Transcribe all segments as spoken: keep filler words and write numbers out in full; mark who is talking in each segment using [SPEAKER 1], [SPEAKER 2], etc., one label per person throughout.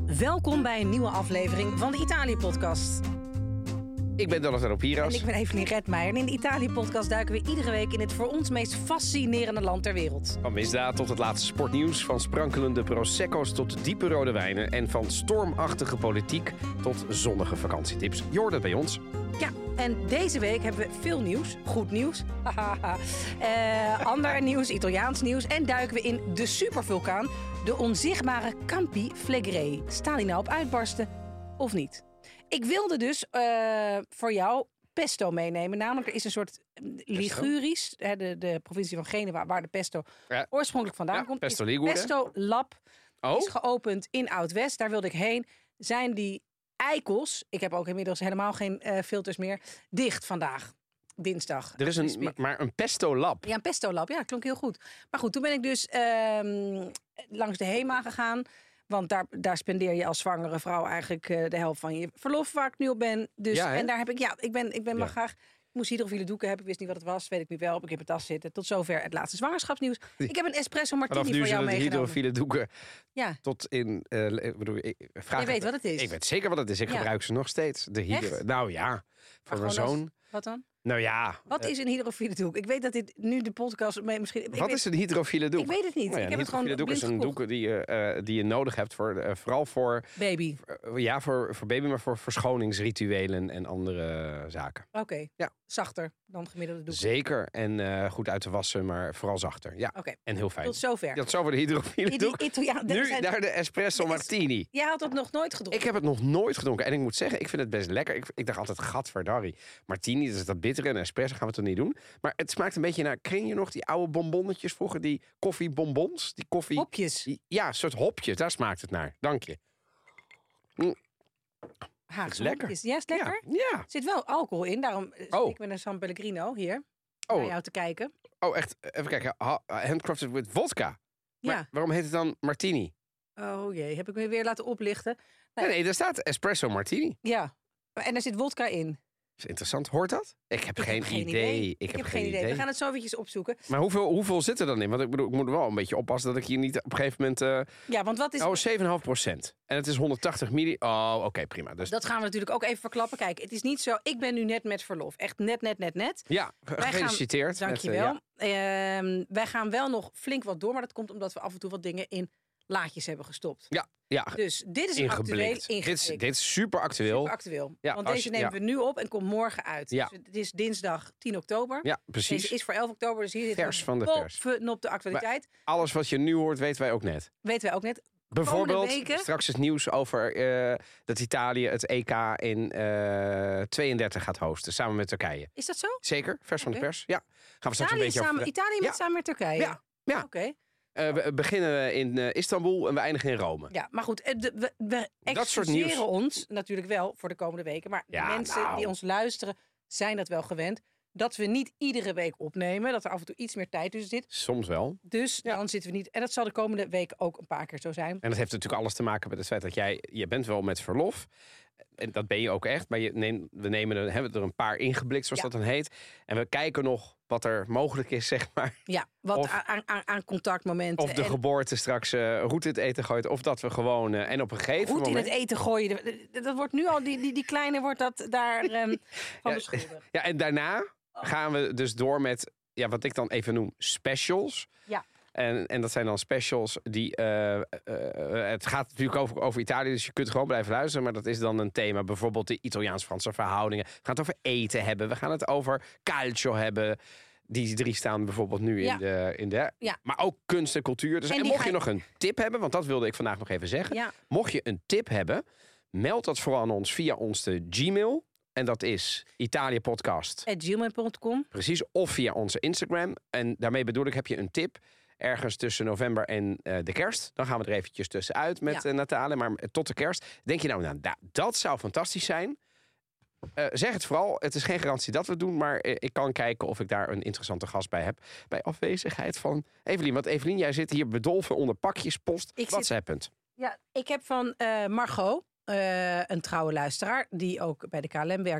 [SPEAKER 1] Welkom bij een nieuwe aflevering van de Italië-podcast.
[SPEAKER 2] Ik ben Donatello Piras.
[SPEAKER 1] En ik ben Evelien Redmeijer. En in de Italië-podcast duiken we iedere week in het voor ons meest fascinerende land ter wereld.
[SPEAKER 2] Van misdaad tot het laatste sportnieuws, van sprankelende prosecco's tot diepe rode wijnen en van stormachtige politiek tot zonnige vakantietips. Je hoort het bij ons.
[SPEAKER 1] Ja, en deze week hebben we veel nieuws. Goed nieuws. uh, ander nieuws, Italiaans nieuws. En duiken we in de supervulkaan, de onzichtbare Campi Flegrei. Staan die nou op uitbarsten of niet? Ik wilde dus uh, voor jou pesto meenemen. Namelijk, er is een soort Ligurisch, hè, de, de provincie van Genua, waar de pesto ja. oorspronkelijk vandaan
[SPEAKER 2] ja,
[SPEAKER 1] komt.
[SPEAKER 2] Pesto Ligure.
[SPEAKER 1] Pesto Lab
[SPEAKER 2] oh?
[SPEAKER 1] is geopend in Oud-West. Daar wilde ik heen. Zijn die eikels, ik heb ook inmiddels helemaal geen uh, filters meer, dicht vandaag. Dinsdag.
[SPEAKER 2] Er is een, maar, maar een pesto lab.
[SPEAKER 1] Ja, een pesto lab. Ja, dat klonk heel goed. Maar goed, toen ben ik dus uh, langs de HEMA gegaan. Want daar, daar spendeer je als zwangere vrouw eigenlijk uh, de helft van je verlof, waar ik nu op ben. Dus,
[SPEAKER 2] ja,
[SPEAKER 1] en daar heb ik, ja, ik ben, ik ben
[SPEAKER 2] ja.
[SPEAKER 1] maar graag. Ik moest hydrofiele doeken hebben. Ik wist niet wat het was. Weet ik nu wel. Heb ik in mijn tas zitten. Tot zover het laatste zwangerschapsnieuws. Ik heb een espresso martini voor jou meegenomen.
[SPEAKER 2] Hydrofiele doeken.
[SPEAKER 1] Ja.
[SPEAKER 2] Tot in. Uh, bedoel, ik vraag
[SPEAKER 1] je weet wat het is.
[SPEAKER 2] Ik weet zeker wat het is. Ik ja. gebruik ze nog steeds. De hydro. Nou ja, voor mijn zoon.
[SPEAKER 1] Als, wat dan?
[SPEAKER 2] Nou ja.
[SPEAKER 1] Wat is een hydrofiele doek? Ik weet dat dit nu de podcast misschien.
[SPEAKER 2] Wat
[SPEAKER 1] weet,
[SPEAKER 2] is een hydrofiele doek?
[SPEAKER 1] Ik weet het niet.
[SPEAKER 2] Nou ja,
[SPEAKER 1] ik heb
[SPEAKER 2] een
[SPEAKER 1] het gewoon
[SPEAKER 2] doek is een doek die je, uh, die je nodig hebt voor uh, vooral voor
[SPEAKER 1] baby.
[SPEAKER 2] Uh, ja, voor, voor baby, maar voor verschoningsrituelen en andere uh, zaken.
[SPEAKER 1] Oké. Okay.
[SPEAKER 2] Ja.
[SPEAKER 1] Zachter dan gemiddelde doek.
[SPEAKER 2] Zeker en uh, goed uit te wassen, maar vooral zachter. Ja.
[SPEAKER 1] Okay.
[SPEAKER 2] En heel fijn.
[SPEAKER 1] Tot zover.
[SPEAKER 2] Ja, tot zover de hydrofiele
[SPEAKER 1] I-
[SPEAKER 2] doek.
[SPEAKER 1] Italiaan,
[SPEAKER 2] nu
[SPEAKER 1] zijn...
[SPEAKER 2] naar de espresso martini.
[SPEAKER 1] Jij had dat nog nooit gedronken?
[SPEAKER 2] Ik heb het nog nooit gedronken. En ik moet zeggen, ik vind het best lekker. Ik, ik dacht altijd, gadverdarrie. Martini, dat is dat bittere en espresso gaan we toch niet doen. Maar het smaakt een beetje naar, ken je nog die oude bonbonnetjes vroeger? Die koffiebonbons? Die koffie...
[SPEAKER 1] Hopjes?
[SPEAKER 2] Die, ja, een soort hopjes. Daar smaakt het naar. Dank je. Mm.
[SPEAKER 1] Haagse
[SPEAKER 2] lekker.
[SPEAKER 1] Hopjes. Ja, is lekker?
[SPEAKER 2] Ja. ja.
[SPEAKER 1] Er zit wel alcohol in. Daarom
[SPEAKER 2] oh.
[SPEAKER 1] ik met een San Pellegrino hier.
[SPEAKER 2] Oh.
[SPEAKER 1] Naar jou te kijken.
[SPEAKER 2] Oh, echt? Even kijken. Handcrafted with vodka. Maar
[SPEAKER 1] ja.
[SPEAKER 2] waarom heet het dan martini?
[SPEAKER 1] Oh jee, heb ik me weer laten oplichten.
[SPEAKER 2] Nee, nee, nee daar staat espresso martini.
[SPEAKER 1] Ja, en er zit vodka in.
[SPEAKER 2] Dat is interessant. Hoort dat? Ik heb, ik geen, heb geen idee. idee. Ik,
[SPEAKER 1] ik
[SPEAKER 2] heb,
[SPEAKER 1] heb
[SPEAKER 2] geen idee. idee.
[SPEAKER 1] We gaan het zo eventjes opzoeken.
[SPEAKER 2] Maar hoeveel, hoeveel zit er dan in? Want ik bedoel, ik moet wel een beetje oppassen dat ik hier niet op een gegeven moment... Uh...
[SPEAKER 1] Ja, want wat is...
[SPEAKER 2] Oh, zeven komma vijf procent. En het is honderdtachtig milliliter. Oh, oké, okay, prima. Dus...
[SPEAKER 1] Dat gaan we natuurlijk ook even verklappen. Kijk, het is niet zo... Ik ben nu net met verlof. Echt net, net, net, net.
[SPEAKER 2] Ja, gefeliciteerd.
[SPEAKER 1] Dank je wel. Uh, ja. uh, wij gaan wel nog flink wat door. Maar dat komt omdat we af en toe wat dingen in laadjes hebben gestopt.
[SPEAKER 2] Ja, ja.
[SPEAKER 1] Dus dit is actueel. Dit
[SPEAKER 2] is, dit is super actueel.
[SPEAKER 1] Super actueel.
[SPEAKER 2] Ja,
[SPEAKER 1] Want deze
[SPEAKER 2] je,
[SPEAKER 1] nemen
[SPEAKER 2] ja.
[SPEAKER 1] we nu op en komt morgen uit.
[SPEAKER 2] Ja.
[SPEAKER 1] Dus het is dinsdag tien oktober.
[SPEAKER 2] Ja, precies.
[SPEAKER 1] Deze is voor elf oktober. Dus hier zit
[SPEAKER 2] vers van de pers.
[SPEAKER 1] Op de actualiteit.
[SPEAKER 2] Maar alles wat je nu hoort, weten wij ook net.
[SPEAKER 1] Weten wij ook net.
[SPEAKER 2] Bijvoorbeeld straks het nieuws over uh, dat Italië het E K in uh, tweeëndertig gaat hosten. Samen met Turkije.
[SPEAKER 1] Is dat zo?
[SPEAKER 2] Zeker, vers okay. van de pers. Ja. Gaan we straks
[SPEAKER 1] Italië
[SPEAKER 2] een beetje
[SPEAKER 1] samen,
[SPEAKER 2] over...
[SPEAKER 1] Italië met
[SPEAKER 2] ja.
[SPEAKER 1] samen met Turkije?
[SPEAKER 2] Ja. ja.
[SPEAKER 1] Oké. Okay.
[SPEAKER 2] Uh, we beginnen in uh, Istanbul en we eindigen in Rome.
[SPEAKER 1] Ja, maar goed, de, we, we excuseren ons natuurlijk wel voor de komende weken. Maar
[SPEAKER 2] ja,
[SPEAKER 1] mensen
[SPEAKER 2] nou.
[SPEAKER 1] die ons luisteren zijn dat wel gewend. Dat we niet iedere week opnemen. Dat er af en toe iets meer tijd tussen zit.
[SPEAKER 2] Soms wel.
[SPEAKER 1] Dus
[SPEAKER 2] ja.
[SPEAKER 1] dan zitten we niet. En dat zal de komende week ook een paar keer zo zijn.
[SPEAKER 2] En dat heeft natuurlijk alles te maken met het feit dat jij... Je bent wel met verlof. En dat ben je ook echt. Maar je neem, we nemen er, hebben er een paar ingeblikt, zoals ja. dat dan heet. En we kijken nog wat er mogelijk is, zeg maar.
[SPEAKER 1] Ja, wat of, aan, aan, aan contactmomenten.
[SPEAKER 2] Of de en... geboorte straks uh, roet in het eten gooit. Of dat we gewoon... Uh, en op een gegeven
[SPEAKER 1] roet
[SPEAKER 2] moment...
[SPEAKER 1] in het eten gooien. Dat wordt nu al... Die, die, die kleine wordt dat daar um, van
[SPEAKER 2] ja,
[SPEAKER 1] beschuldigd.
[SPEAKER 2] Ja, en daarna gaan we dus door met... Ja, wat ik dan even noem specials.
[SPEAKER 1] Ja.
[SPEAKER 2] En, en dat zijn dan specials die... Uh, uh, het gaat natuurlijk over, over Italië, dus je kunt gewoon blijven luisteren. Maar dat is dan een thema. Bijvoorbeeld de Italiaans-Franse verhoudingen. We gaan het over eten hebben. We gaan het over calcio hebben. Die drie staan bijvoorbeeld nu
[SPEAKER 1] ja.
[SPEAKER 2] in de... In de
[SPEAKER 1] ja.
[SPEAKER 2] Maar ook kunst en cultuur. Dus, en, en mocht je, je nog een tip hebben, want dat wilde ik vandaag nog even zeggen.
[SPEAKER 1] Ja.
[SPEAKER 2] Mocht je een tip hebben, meld dat vooral aan ons via ons de Gmail. En dat is italiapodcast.
[SPEAKER 1] at gmail punt com.
[SPEAKER 2] Precies, of via onze Instagram. En daarmee bedoel ik, heb je een tip... ergens tussen november en uh, de kerst. Dan gaan we er eventjes tussenuit met ja. uh, Natale. Maar tot de kerst. Denk je nou, nou da, dat zou fantastisch zijn. Uh, zeg het vooral. Het is geen garantie dat we het doen. Maar uh, ik kan kijken of ik daar een interessante gast bij heb. Bij afwezigheid van Evelien. Want Evelien, jij zit hier bedolven onder pakjespost.
[SPEAKER 1] Ik
[SPEAKER 2] WhatsAppend.
[SPEAKER 1] Zit... Ja, ik heb van uh, Margot, uh, een trouwe luisteraar... die ook bij de K L M werkt...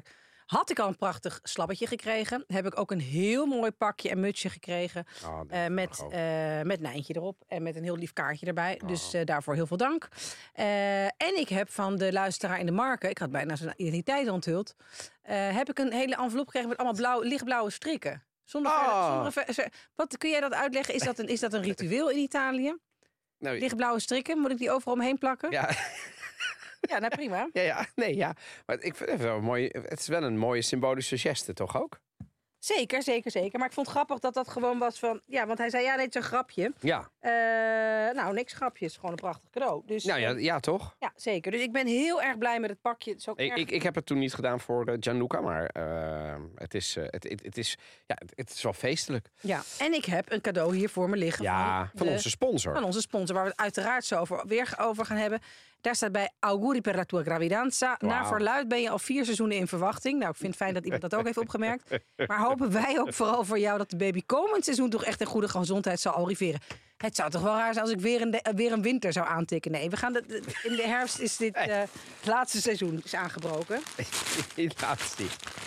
[SPEAKER 1] Had ik al een prachtig slabbetje gekregen. Heb ik ook een heel mooi pakje en mutsje gekregen.
[SPEAKER 2] Oh,
[SPEAKER 1] uh, met, uh, met Nijntje erop. En met een heel lief kaartje erbij.
[SPEAKER 2] Oh.
[SPEAKER 1] Dus uh, daarvoor heel veel dank. Uh, en ik heb van de luisteraar in de Marken. Ik had bijna zijn identiteit onthuld. Uh, heb ik een hele envelop gekregen met allemaal blauw, lichtblauwe strikken. Zonder
[SPEAKER 2] oh.
[SPEAKER 1] verder, zonder ver, wat kun jij dat uitleggen? Is dat een, is dat een ritueel in Italië? Nou, lichtblauwe strikken, moet ik die overal omheen plakken?
[SPEAKER 2] Ja.
[SPEAKER 1] Ja, nou prima.
[SPEAKER 2] Ja, ja, nee, ja. Maar ik vind het wel mooi. Het is wel een mooie symbolische geste, toch ook?
[SPEAKER 1] Zeker, zeker, zeker. Maar ik vond het grappig dat dat gewoon was van... Ja, want hij zei, ja, nee, het is een grapje.
[SPEAKER 2] Ja.
[SPEAKER 1] Uh, nou, niks grapjes. Gewoon een prachtig cadeau. Dus,
[SPEAKER 2] nou ja, ja, toch?
[SPEAKER 1] Ja, zeker. Dus ik ben heel erg blij met het pakje. Het is ook
[SPEAKER 2] ik,
[SPEAKER 1] erg...
[SPEAKER 2] ik, ik heb het toen niet gedaan voor uh, Gianluca, maar uh, het, is, uh, het, het, het, is, ja, het, het is wel feestelijk.
[SPEAKER 1] Ja, en ik heb een cadeau hier voor me liggen.
[SPEAKER 2] Ja,
[SPEAKER 1] van,
[SPEAKER 2] van
[SPEAKER 1] de,
[SPEAKER 2] onze sponsor.
[SPEAKER 1] Van onze sponsor, waar we het uiteraard zo over, weer over gaan hebben. Daar staat bij auguri per la tua gravidanza. Wow. Naar verluid ben je al vier seizoenen in verwachting. Nou, ik vind het fijn dat iemand dat ook heeft opgemerkt. Maar hopen wij ook vooral voor jou dat de baby komend seizoen toch echt in goede gezondheid zal arriveren. Het zou toch wel raar zijn als ik weer een, de, weer een winter zou aantikken. Nee, we gaan de, de, in de herfst is dit uh, het laatste seizoen is aangebroken.
[SPEAKER 2] Het laatste.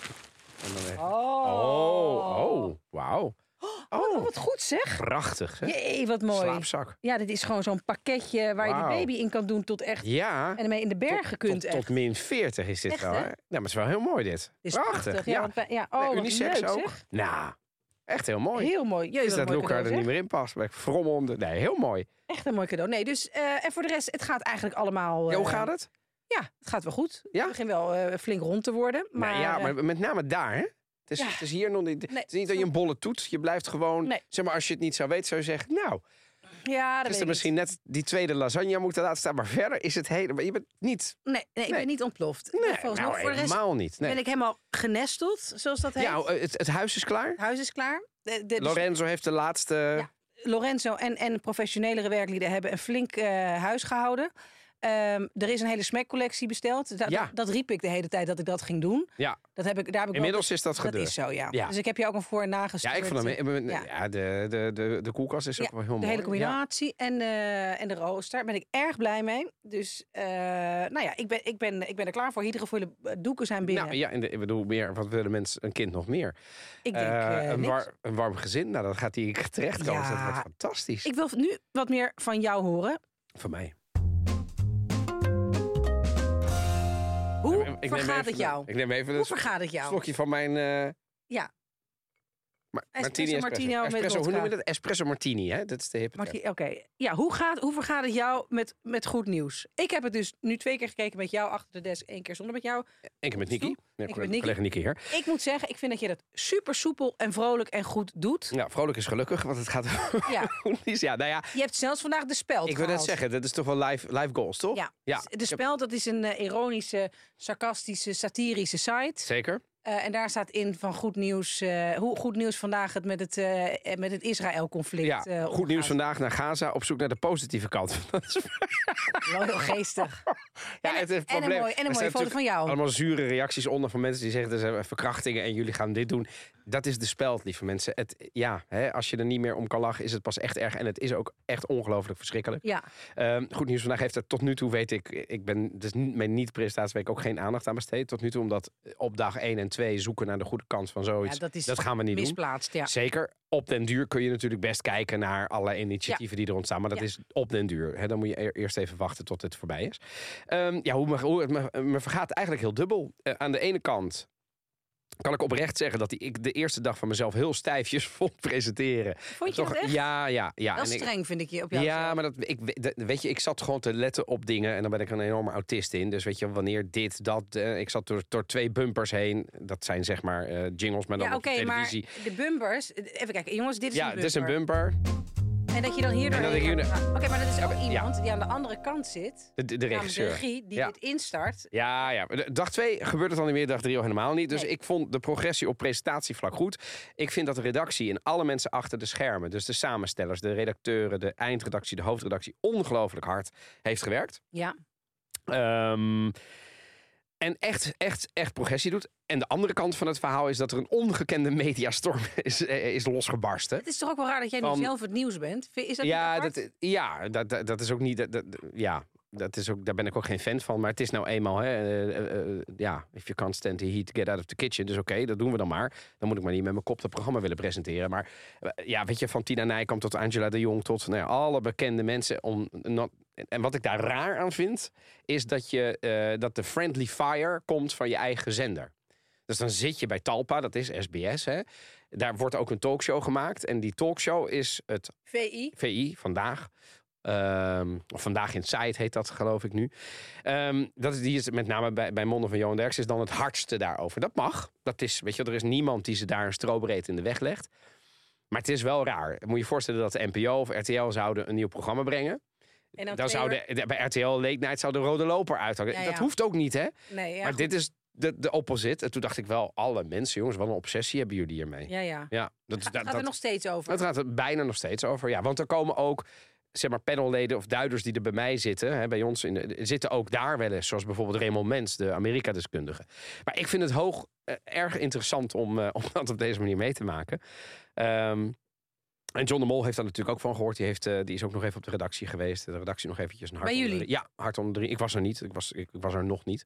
[SPEAKER 1] Oh.
[SPEAKER 2] Oh, oh, wauw.
[SPEAKER 1] Oh, oh, wat goed zeg.
[SPEAKER 2] Prachtig, hè?
[SPEAKER 1] Jee, wat mooi.
[SPEAKER 2] Slaapzak.
[SPEAKER 1] Ja, dit is gewoon zo'n pakketje waar wow. je de baby in kan doen tot echt...
[SPEAKER 2] Ja.
[SPEAKER 1] En ermee in de bergen
[SPEAKER 2] tot,
[SPEAKER 1] kunt
[SPEAKER 2] tot,
[SPEAKER 1] echt.
[SPEAKER 2] Tot min veertig is dit echt, wel, hè? Ja, maar het is wel heel mooi, dit.
[SPEAKER 1] Dit is
[SPEAKER 2] prachtig.
[SPEAKER 1] prachtig. Ja,
[SPEAKER 2] ja.
[SPEAKER 1] Want wij, ja. Oh,
[SPEAKER 2] nee, unisex
[SPEAKER 1] leuk,
[SPEAKER 2] ook.
[SPEAKER 1] Zeg.
[SPEAKER 2] Nou, echt heel mooi.
[SPEAKER 1] Heel mooi. Jezus,
[SPEAKER 2] is dat Luca er niet meer in past. Maar ik frommel om de... Nee, heel mooi.
[SPEAKER 1] Echt een mooi cadeau. Nee, dus... Uh, en voor de rest, het gaat eigenlijk allemaal... Uh,
[SPEAKER 2] ja, hoe gaat het?
[SPEAKER 1] Ja, het gaat wel goed.
[SPEAKER 2] Ja?
[SPEAKER 1] Het begint wel uh, flink rond te worden. Maar,
[SPEAKER 2] nee, ja, maar met name daar, hè? Het is,
[SPEAKER 1] ja.
[SPEAKER 2] het is hier nog niet.
[SPEAKER 1] Nee,
[SPEAKER 2] het is niet dat je een bolle toets. Je blijft gewoon.
[SPEAKER 1] Nee.
[SPEAKER 2] Zeg maar, als je het niet zou weten, zou je zeggen. Nou.
[SPEAKER 1] Ja, dat
[SPEAKER 2] is
[SPEAKER 1] weet
[SPEAKER 2] er misschien net die tweede lasagne moeten laten staan. Maar verder is het hele. Je bent niet.
[SPEAKER 1] Nee, nee, ik
[SPEAKER 2] nee.
[SPEAKER 1] ben niet ontploft.
[SPEAKER 2] Nee,
[SPEAKER 1] nou,
[SPEAKER 2] nou,
[SPEAKER 1] voor de rest
[SPEAKER 2] helemaal niet. Nee.
[SPEAKER 1] Ben ik helemaal genesteld, zoals dat heet.
[SPEAKER 2] Ja, het, het huis is klaar.
[SPEAKER 1] Het huis is klaar. De, de,
[SPEAKER 2] Lorenzo heeft de laatste.
[SPEAKER 1] Ja, Lorenzo en, en professionelere werklieden hebben een flink uh, huis gehouden. Um, er is een hele smackcollectie besteld. Da-
[SPEAKER 2] ja.
[SPEAKER 1] dat, dat riep ik de hele tijd dat ik dat ging doen.
[SPEAKER 2] Ja.
[SPEAKER 1] Dat heb ik, daar heb ik
[SPEAKER 2] Inmiddels
[SPEAKER 1] wel,
[SPEAKER 2] is dat gebeurd.
[SPEAKER 1] Dat is zo, ja.
[SPEAKER 2] ja.
[SPEAKER 1] Dus ik heb je ook een voor- en nagestuurd.
[SPEAKER 2] Ja, ik vond hem... Ja, ja de, de, de, de koelkast is ook
[SPEAKER 1] ja,
[SPEAKER 2] wel heel
[SPEAKER 1] de
[SPEAKER 2] mooi.
[SPEAKER 1] hele combinatie ja. en, uh, en de rooster. Daar ben ik erg blij mee. Dus, uh, nou ja, ik ben, ik, ben, ik ben er klaar voor. Hydrofoile doeken zijn binnen.
[SPEAKER 2] Nou ja, en de, ik bedoel, meer, wat willen mensen, een kind nog meer?
[SPEAKER 1] Ik denk uh, uh,
[SPEAKER 2] een, war, een warm gezin, nou, dat gaat hij terechtkomen.
[SPEAKER 1] Ja.
[SPEAKER 2] Dat wordt fantastisch.
[SPEAKER 1] Ik wil nu wat meer van jou horen.
[SPEAKER 2] Van mij.
[SPEAKER 1] Hoe ik vergaat het jou?
[SPEAKER 2] Ik neem even
[SPEAKER 1] Hoe vergaat het jou?
[SPEAKER 2] Een slokje van mijn... Uh...
[SPEAKER 1] Ja.
[SPEAKER 2] Ma-
[SPEAKER 1] Espresso
[SPEAKER 2] martini
[SPEAKER 1] martini
[SPEAKER 2] espresso.
[SPEAKER 1] met
[SPEAKER 2] Hoe noem je dat? Espresso martini, hè? Dat is de hippe.
[SPEAKER 1] Oké. Okay. Ja, hoe, gaat, hoe vergaat het jou met, met goed nieuws? Ik heb het dus nu twee keer gekeken met jou achter de desk. Één keer zonder met jou.
[SPEAKER 2] Eén keer met Niki. Nee,
[SPEAKER 1] Eén keer met Niki.
[SPEAKER 2] Collega Niki hier.
[SPEAKER 1] Ik moet zeggen, ik vind dat je dat super soepel en vrolijk en goed doet.
[SPEAKER 2] Ja, vrolijk is gelukkig, want het gaat
[SPEAKER 1] ja.
[SPEAKER 2] ja, nou ja.
[SPEAKER 1] Je hebt zelfs vandaag de speld
[SPEAKER 2] Ik wil net zeggen, dat is toch wel live, live goals, toch?
[SPEAKER 1] Ja.
[SPEAKER 2] ja.
[SPEAKER 1] De speld, dat is een uh, ironische, sarcastische, satirische site.
[SPEAKER 2] Zeker.
[SPEAKER 1] Uh, en daar staat in van goed nieuws, uh, hoe goed nieuws vandaag het met het, uh, met het Israël-conflict
[SPEAKER 2] Ja,
[SPEAKER 1] uh,
[SPEAKER 2] goed nieuws vandaag naar Gaza op zoek naar de positieve kant.
[SPEAKER 1] Wel heel geestig.
[SPEAKER 2] Ja,
[SPEAKER 1] en,
[SPEAKER 2] het is een
[SPEAKER 1] en een mooie, en een mooie foto van jou.
[SPEAKER 2] Allemaal zure reacties onder van mensen die zeggen... er zijn verkrachtingen en jullie gaan dit doen. Dat is de speld, lieve mensen. Het, ja, hè, als je er niet meer om kan lachen, is het pas echt erg. En het is ook echt ongelooflijk verschrikkelijk.
[SPEAKER 1] Ja.
[SPEAKER 2] Um, goed nieuws vandaag heeft er tot nu toe, weet ik... ik ben dus mijn niet-presentatieweek ook geen aandacht aan besteed. Tot nu toe, omdat op dag één en twee zoeken naar de goede kant van zoiets.
[SPEAKER 1] Ja, dat, is
[SPEAKER 2] dat gaan we niet
[SPEAKER 1] misplaatst,
[SPEAKER 2] doen.
[SPEAKER 1] Ja.
[SPEAKER 2] Zeker. Op den duur kun je natuurlijk best kijken naar alle initiatieven ja. die er ontstaan. Maar dat ja. is op den duur. Hè, dan moet je eerst even wachten tot het voorbij is. Um, ja, hoe me, hoe het me, me vergaat eigenlijk heel dubbel. Uh, aan de ene kant kan ik oprecht zeggen dat ik de eerste dag van mezelf heel stijfjes vond presenteren.
[SPEAKER 1] Vond je
[SPEAKER 2] Toch,
[SPEAKER 1] dat echt?
[SPEAKER 2] Ja, ja, ja.
[SPEAKER 1] Dat is streng, ik, vind ik je op jou.
[SPEAKER 2] Ja, maar dat, ik, de, weet je, ik zat gewoon te letten op dingen en dan ben ik een enorme autist in. Dus weet je, wanneer dit, dat, uh, ik zat door, door twee bumpers heen. Dat zijn zeg maar uh, jingles, maar dan
[SPEAKER 1] ja,
[SPEAKER 2] op de
[SPEAKER 1] okay,
[SPEAKER 2] televisie.
[SPEAKER 1] Maar de bumpers, even kijken, jongens, dit is
[SPEAKER 2] ja,
[SPEAKER 1] een bumper.
[SPEAKER 2] dit is een bumper.
[SPEAKER 1] En dat je dan hierdoor...
[SPEAKER 2] Hier...
[SPEAKER 1] Oké, okay, maar dat is ook
[SPEAKER 2] ja,
[SPEAKER 1] iemand
[SPEAKER 2] ja.
[SPEAKER 1] die aan de andere kant zit.
[SPEAKER 2] De, de, de regisseur.
[SPEAKER 1] De regie die
[SPEAKER 2] ja.
[SPEAKER 1] dit instart.
[SPEAKER 2] Ja, ja. Dag twee gebeurt het al niet meer, dag drie al helemaal niet. Dus
[SPEAKER 1] nee.
[SPEAKER 2] ik vond de progressie op presentatievlak goed. Ik vind dat de redactie en alle mensen achter de schermen... dus de samenstellers, de redacteuren, de eindredactie, de hoofdredactie... ongelooflijk hard heeft gewerkt.
[SPEAKER 1] Ja.
[SPEAKER 2] Um, En echt, echt, echt progressie doet. En de andere kant van het verhaal is dat er een ongekende mediastorm is, is losgebarsten.
[SPEAKER 1] Het is toch ook wel raar dat jij
[SPEAKER 2] van,
[SPEAKER 1] nu zelf het nieuws bent? Is dat
[SPEAKER 2] ja, dat, ja dat, dat is ook niet... Dat, dat, ja. dat is ook, daar ben ik ook geen fan van. Maar het is nou eenmaal, hè, uh, uh, uh, ja, if you can't stand the heat, get out of the kitchen. Dus oké, okay, dat doen we dan maar. Dan moet ik maar niet met mijn kop het programma willen presenteren. Maar uh, ja, weet je, van Tina Nijkamp tot Angela de Jong tot nou ja, alle bekende mensen. Om, not, en wat ik daar raar aan vind, is dat, je, uh, dat de friendly fire komt van je eigen zender. Dus dan zit je bij Talpa, dat is S B S, hè. Daar wordt ook een talkshow gemaakt. En die talkshow is het
[SPEAKER 1] V I.
[SPEAKER 2] V I, Vandaag. Um, of Vandaag in Site heet dat, geloof ik nu. Um, dat is, die is met name bij, bij monden van Johan Derksen is dan het hardste daarover. Dat mag. Dat is, weet je, er is niemand die ze daar een strobreed in de weg legt. Maar het is wel raar. Moet je je voorstellen dat de N P O of R T L zouden een nieuw programma brengen. En dan, dan zou de, bij R T L Late Night zou de rode loper uithangen. Ja, ja. Dat hoeft ook niet, hè?
[SPEAKER 1] Nee, ja,
[SPEAKER 2] maar
[SPEAKER 1] goed.
[SPEAKER 2] Dit is de, de opposite. En toen dacht ik wel, alle mensen, jongens, wat een obsessie hebben jullie hiermee.
[SPEAKER 1] Ja, ja.
[SPEAKER 2] ja dat,
[SPEAKER 1] Ga,
[SPEAKER 2] dat,
[SPEAKER 1] gaat er
[SPEAKER 2] dat,
[SPEAKER 1] nog steeds over?
[SPEAKER 2] Het gaat er bijna nog steeds over, ja. Want er komen ook, zeg maar, panelleden of duiders die er bij mij zitten. Hè, bij ons in de, zitten ook daar wel eens. Zoals bijvoorbeeld Raymond Mens, de Amerika-deskundige. Maar ik vind het hoog, uh, erg interessant om, uh, om dat op deze manier mee te maken. Um, En John de Mol heeft daar natuurlijk ook van gehoord. Die, heeft, uh, die is ook nog even op de redactie geweest. De redactie nog eventjes een hart
[SPEAKER 1] bij
[SPEAKER 2] onder
[SPEAKER 1] jullie?
[SPEAKER 2] De, ja, hart onder de riem. Ik was er niet. Ik was, ik, ik was er nog niet.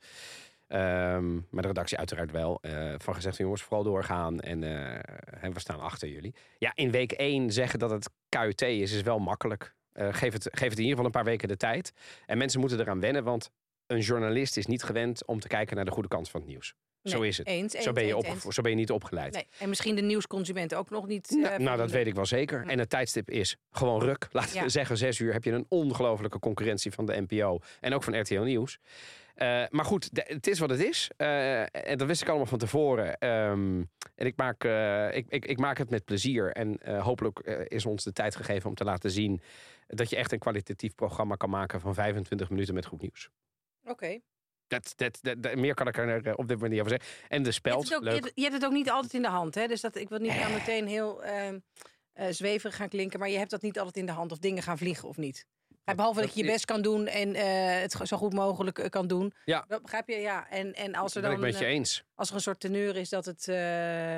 [SPEAKER 2] Um, maar de redactie uiteraard wel. Uh, van gezegd, jongens, vooral doorgaan. En uh, we staan achter jullie. Ja, in week één zeggen dat het K U T is, is wel makkelijk. Uh, geef, het, geef het in ieder geval een paar weken de tijd. En mensen moeten eraan wennen, want een journalist is niet gewend om te kijken naar de goede kant van het nieuws. Nee, zo is het.
[SPEAKER 1] Eens,
[SPEAKER 2] zo,
[SPEAKER 1] eens,
[SPEAKER 2] ben je
[SPEAKER 1] eens,
[SPEAKER 2] op,
[SPEAKER 1] eens.
[SPEAKER 2] zo ben je niet opgeleid.
[SPEAKER 1] Nee. En misschien de nieuwsconsument ook nog niet.
[SPEAKER 2] Nou,
[SPEAKER 1] uh,
[SPEAKER 2] nou dat weet ik wel zeker. Nee. En het tijdstip is gewoon ruk. Laten ja. we zeggen, zes uur heb je een ongelofelijke concurrentie van de N P O. En ook van R T L Nieuws. Uh, maar goed, de, het is wat het is. Uh, en dat wist ik allemaal van tevoren. Um, en ik maak, uh, ik, ik, ik maak het met plezier. En uh, hopelijk uh, is ons de tijd gegeven om te laten zien dat je echt een kwalitatief programma kan maken van vijfentwintig minuten met goed nieuws.
[SPEAKER 1] Oké. Okay.
[SPEAKER 2] Dat, dat, dat, dat, meer kan ik er op dit moment niet over zeggen. En de speld,
[SPEAKER 1] je hebt, ook,
[SPEAKER 2] leuk.
[SPEAKER 1] Je, je hebt het ook niet altijd in de hand, hè? Dus dat, ik wil niet aan meteen heel uh, uh, zweverig gaan klinken, maar je hebt dat niet altijd in de hand of dingen gaan vliegen of niet. Behalve dat je je best kan doen en uh, het zo goed mogelijk uh, kan doen.
[SPEAKER 2] Ja.
[SPEAKER 1] Dat begrijp je? Ja. En, en als er
[SPEAKER 2] dat
[SPEAKER 1] dan
[SPEAKER 2] ben ik met je eens.
[SPEAKER 1] Als er een soort teneur is dat het. Uh,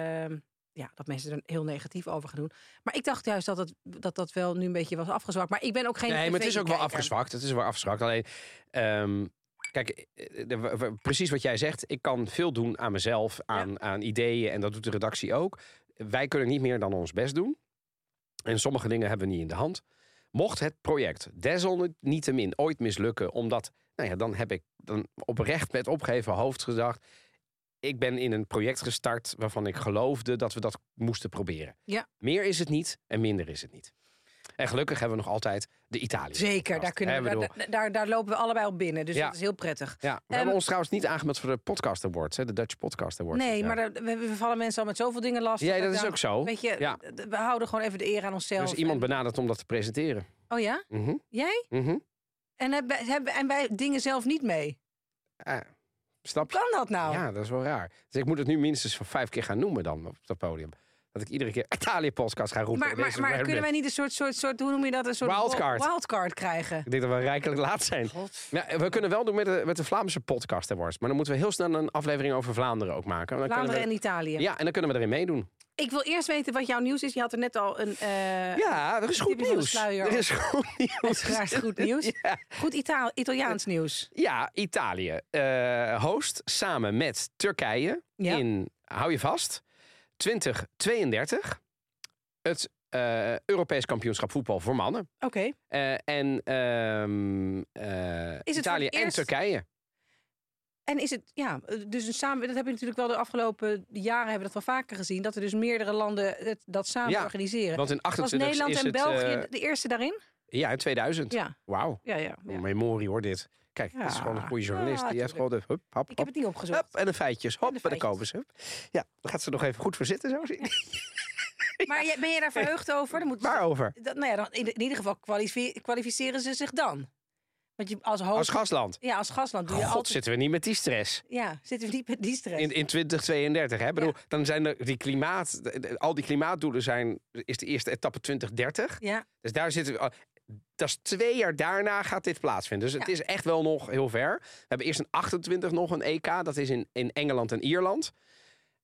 [SPEAKER 1] ja, dat mensen er heel negatief over gaan doen. Maar ik dacht juist dat het, dat, dat wel nu een beetje was afgezwakt. Maar ik ben ook geen.
[SPEAKER 2] Nee, maar het is ook wel afgezwakt. Het is wel afgezwakt. Alleen. Um, Kijk, precies wat jij zegt. Ik kan veel doen aan mezelf, aan, ja. aan ideeën. En dat doet de redactie ook. Wij kunnen niet meer dan ons best doen. En sommige dingen hebben we niet in de hand. Mocht het project desalniettemin ooit mislukken, omdat, nou ja, dan heb ik dan oprecht met opgeheven hoofd gedacht, ik ben in een project gestart waarvan ik geloofde dat we dat moesten proberen.
[SPEAKER 1] Ja.
[SPEAKER 2] Meer is het niet en minder is het niet. En gelukkig hebben we nog altijd de Italië.
[SPEAKER 1] Zeker, daar, kunnen we, daar, daar, daar lopen we allebei op binnen. Dus ja. dat is heel prettig.
[SPEAKER 2] Ja, we um, hebben ons trouwens niet aangemeld voor de Podcast Awards. Hè, de Dutch Podcast Awards.
[SPEAKER 1] Nee,
[SPEAKER 2] ja.
[SPEAKER 1] maar daar, we, we vallen mensen al met zoveel dingen lastig.
[SPEAKER 2] Ja, dat
[SPEAKER 1] dat
[SPEAKER 2] is
[SPEAKER 1] dan,
[SPEAKER 2] ook zo.
[SPEAKER 1] Weet je,
[SPEAKER 2] ja.
[SPEAKER 1] we houden gewoon even de eer aan onszelf.
[SPEAKER 2] Dus iemand
[SPEAKER 1] en...
[SPEAKER 2] benadert om dat te presenteren.
[SPEAKER 1] Oh ja?
[SPEAKER 2] Mm-hmm.
[SPEAKER 1] Jij?
[SPEAKER 2] Mm-hmm.
[SPEAKER 1] En, hebben, hebben, en wij dingen zelf niet mee?
[SPEAKER 2] Uh, snap je?
[SPEAKER 1] Hoe kan dat nou?
[SPEAKER 2] Ja, dat is wel raar. Dus ik moet het nu minstens van vijf keer gaan noemen dan op dat podium. Dat ik iedere keer Italië-podcast ga roepen.
[SPEAKER 1] Maar, maar, maar, maar kunnen wij niet een soort, soort, soort, hoe noem je dat? Een soort
[SPEAKER 2] wildcard.
[SPEAKER 1] wildcard krijgen?
[SPEAKER 2] Ik denk dat we rijkelijk laat zijn. Ja, we kunnen wel doen met de, met de Vlaamse Podcast Awards. Maar dan moeten we heel snel een aflevering over Vlaanderen ook maken. Dan
[SPEAKER 1] Vlaanderen
[SPEAKER 2] we,
[SPEAKER 1] en Italië.
[SPEAKER 2] Ja, en dan kunnen we erin meedoen.
[SPEAKER 1] Ik wil eerst weten wat jouw nieuws is. Je had er net al een... Uh,
[SPEAKER 2] ja, er is goed nieuws.
[SPEAKER 1] Er
[SPEAKER 2] is goed nieuws.
[SPEAKER 1] Er is goed nieuws. Ja. Goed Ita- Italiaans nieuws.
[SPEAKER 2] Ja, Italië. Uh, host samen met Turkije ja. in, hou je vast, twintig tweeëndertig... het uh, Europees kampioenschap voetbal voor mannen.
[SPEAKER 1] Oké. Okay.
[SPEAKER 2] Uh, en um, uh, Italië en eerst... Turkije.
[SPEAKER 1] En is het, ja, dus een samen, dat heb je natuurlijk wel de afgelopen jaren hebben we dat wel vaker gezien, dat er dus meerdere landen het, dat samen ja, organiseren.
[SPEAKER 2] Want in achtentwintig
[SPEAKER 1] was Nederland
[SPEAKER 2] is
[SPEAKER 1] en
[SPEAKER 2] het,
[SPEAKER 1] België
[SPEAKER 2] uh,
[SPEAKER 1] de eerste daarin?
[SPEAKER 2] Ja, in tweeduizend.
[SPEAKER 1] Ja.
[SPEAKER 2] Wauw.
[SPEAKER 1] Ja, ja, ja.
[SPEAKER 2] Memorie hoor dit. Kijk, ja. Het is gewoon een goede journalist.
[SPEAKER 1] Ja,
[SPEAKER 2] die heeft gewoon de hup, hop, hop.
[SPEAKER 1] Ik heb het niet opgezocht.
[SPEAKER 2] Hup, en de feitjes. Hop,
[SPEAKER 1] de
[SPEAKER 2] bij de kopers. Hup. Ja, dan gaat ze nog even goed voor zitten, zo zien.
[SPEAKER 1] Maar ja. Ben je daar verheugd over? Dan moet
[SPEAKER 2] Waarover?
[SPEAKER 1] Dat, nou ja, dan, in, in ieder geval kwalifice- kwalificeren ze zich dan. Want je als, hoofd,
[SPEAKER 2] als gastland?
[SPEAKER 1] Ja, als gastland. Doe je
[SPEAKER 2] God,
[SPEAKER 1] altijd...
[SPEAKER 2] zitten we niet met die stress.
[SPEAKER 1] Ja, zitten we niet met die stress.
[SPEAKER 2] In, in twintig tweeëndertig, hè? Bedoel, ja. Dan zijn er die klimaat... Al die klimaatdoelen zijn... Is de eerste etappe twintig dertig.
[SPEAKER 1] Ja.
[SPEAKER 2] Dus daar zitten we... Dat is twee jaar daarna gaat dit plaatsvinden. Dus het ja. is echt wel nog heel ver. We hebben eerst een achtentwintig nog een E K. Dat is in, in Engeland en Ierland.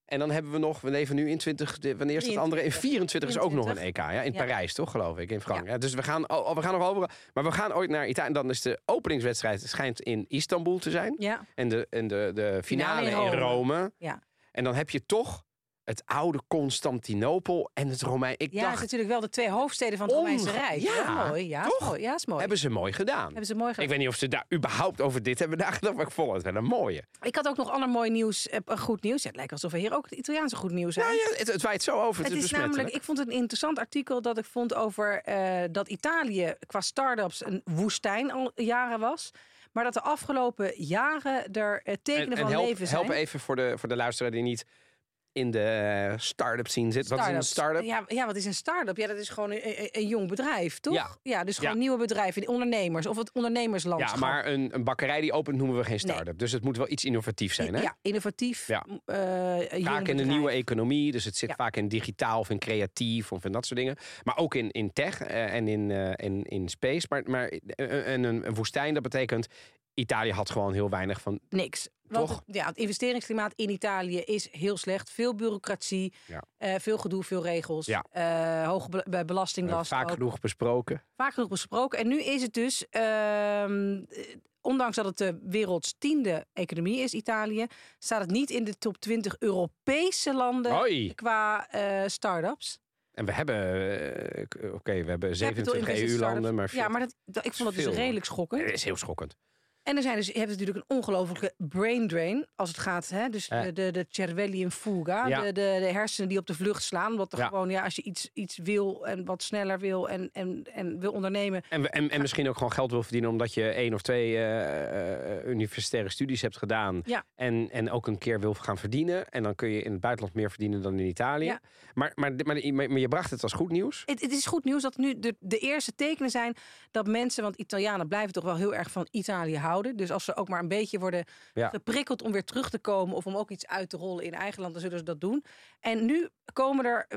[SPEAKER 2] En dan hebben we nog, we leven nu in twintig, de, wanneer is dat andere? In vierentwintig is ook nog een E K, ja, in
[SPEAKER 1] ja.
[SPEAKER 2] Parijs toch, geloof ik, in Frankrijk.
[SPEAKER 1] Ja.
[SPEAKER 2] Ja, dus we gaan, oh, we gaan nog over, maar we gaan ooit naar Italië. Dan is de openingswedstrijd, schijnt in Istanbul te zijn.
[SPEAKER 1] Ja.
[SPEAKER 2] En de, en de, de finale,
[SPEAKER 1] Finale in
[SPEAKER 2] in
[SPEAKER 1] Rome.
[SPEAKER 2] Rome.
[SPEAKER 1] Ja.
[SPEAKER 2] En dan heb je toch het oude Constantinopel en het Romein. Ik
[SPEAKER 1] Ja,
[SPEAKER 2] dacht,
[SPEAKER 1] het is natuurlijk wel de twee hoofdsteden van het Romeinse
[SPEAKER 2] onge-
[SPEAKER 1] Rijk.
[SPEAKER 2] Ja,
[SPEAKER 1] Ja, mooi. Ja,
[SPEAKER 2] toch?
[SPEAKER 1] is mooi. Ja, is mooi.
[SPEAKER 2] hebben ze mooi gedaan.
[SPEAKER 1] Hebben ze mooi gedaan.
[SPEAKER 2] Ik weet niet of ze daar überhaupt over dit hebben nagedacht, maar ik vond het wel een mooie.
[SPEAKER 1] Ik had ook nog ander mooi nieuws, eh, goed nieuws. Ja, het lijkt alsof we hier ook het Italiaanse goed nieuws zijn.
[SPEAKER 2] Ja, ja, het, het waait zo over. Het,
[SPEAKER 1] Het is
[SPEAKER 2] besmettelijk.
[SPEAKER 1] namelijk, ik vond het een interessant artikel dat ik vond over eh, dat Italië qua start-ups een woestijn al jaren was. Maar dat de afgelopen jaren er eh, tekenen
[SPEAKER 2] en, en
[SPEAKER 1] van
[SPEAKER 2] help,
[SPEAKER 1] leven zijn.
[SPEAKER 2] help even voor de, voor de luisteraar die niet in de start-up scene zit. Wat is een
[SPEAKER 1] Start-ups.
[SPEAKER 2] start-up?
[SPEAKER 1] Ja, ja, wat is een start-up? Ja, dat is gewoon een, een, een jong bedrijf, toch?
[SPEAKER 2] Ja.
[SPEAKER 1] dus gewoon
[SPEAKER 2] Ja.
[SPEAKER 1] nieuwe bedrijven, ondernemers of het ondernemerslandschap.
[SPEAKER 2] Ja, maar een, een bakkerij die opent noemen we geen start-up. Dus het moet wel iets innovatiefs zijn, hè?
[SPEAKER 1] Ja, innovatief.
[SPEAKER 2] Ja.
[SPEAKER 1] eh, een jong
[SPEAKER 2] Vaak in de
[SPEAKER 1] bedrijf.
[SPEAKER 2] nieuwe economie. Dus het zit
[SPEAKER 1] Ja.
[SPEAKER 2] vaak in digitaal of in creatief of in dat soort dingen. Maar ook in, in tech eh, en in, eh, in, in space. Maar, maar eh, een, een, een woestijn, dat betekent... Italië had gewoon heel weinig van...
[SPEAKER 1] Niks. Want
[SPEAKER 2] Toch?
[SPEAKER 1] het, ja, het investeringsklimaat in Italië is heel slecht. Veel bureaucratie,
[SPEAKER 2] Ja.
[SPEAKER 1] eh, veel gedoe, veel regels.
[SPEAKER 2] Ja.
[SPEAKER 1] eh, hoge be- be- belastinglast.
[SPEAKER 2] vaak
[SPEAKER 1] ook.
[SPEAKER 2] genoeg besproken.
[SPEAKER 1] Vaak genoeg besproken. En nu is het dus, ehm, eh, ondanks dat het de werelds tiende economie is, Italië, staat het niet in de top twintig Europese landen
[SPEAKER 2] Hoi.
[SPEAKER 1] qua eh start-ups.
[SPEAKER 2] En we hebben... eh, Oké, okay, we hebben zevenentwintig
[SPEAKER 1] Capital Investment
[SPEAKER 2] E U-landen, maar...
[SPEAKER 1] Ja, maar dat, dat- ik vond dat dus
[SPEAKER 2] veel, hoor.
[SPEAKER 1] redelijk schokkend.
[SPEAKER 2] Het is heel schokkend.
[SPEAKER 1] En er zijn dus, je hebt natuurlijk een ongelofelijke brain drain als het gaat, hè? Dus
[SPEAKER 2] Eh.
[SPEAKER 1] de, de, de cervelli in fuga,
[SPEAKER 2] Ja.
[SPEAKER 1] de, de, de hersenen die op de vlucht slaan, omdat er
[SPEAKER 2] Ja.
[SPEAKER 1] gewoon, ja, als je iets, iets wil en wat sneller wil en, en, en wil ondernemen.
[SPEAKER 2] En, we- en, en misschien ook gewoon geld wil verdienen... omdat je één of twee eh, eh, universitaire studies hebt gedaan...
[SPEAKER 1] Ja.
[SPEAKER 2] En, en ook een keer wil gaan verdienen. En dan kun je in het buitenland meer verdienen dan in Italië.
[SPEAKER 1] Ja.
[SPEAKER 2] Maar, maar, maar, maar, maar je bracht het als goed nieuws.
[SPEAKER 1] Het, het is goed nieuws dat nu de, de eerste tekenen zijn dat mensen, want Italianen blijven toch wel heel erg van Italië houden. Dus als ze ook maar een beetje worden
[SPEAKER 2] Ja.
[SPEAKER 1] geprikkeld om weer terug te komen of om ook iets uit te rollen in eigen land, dan zullen ze dat doen. En nu komen er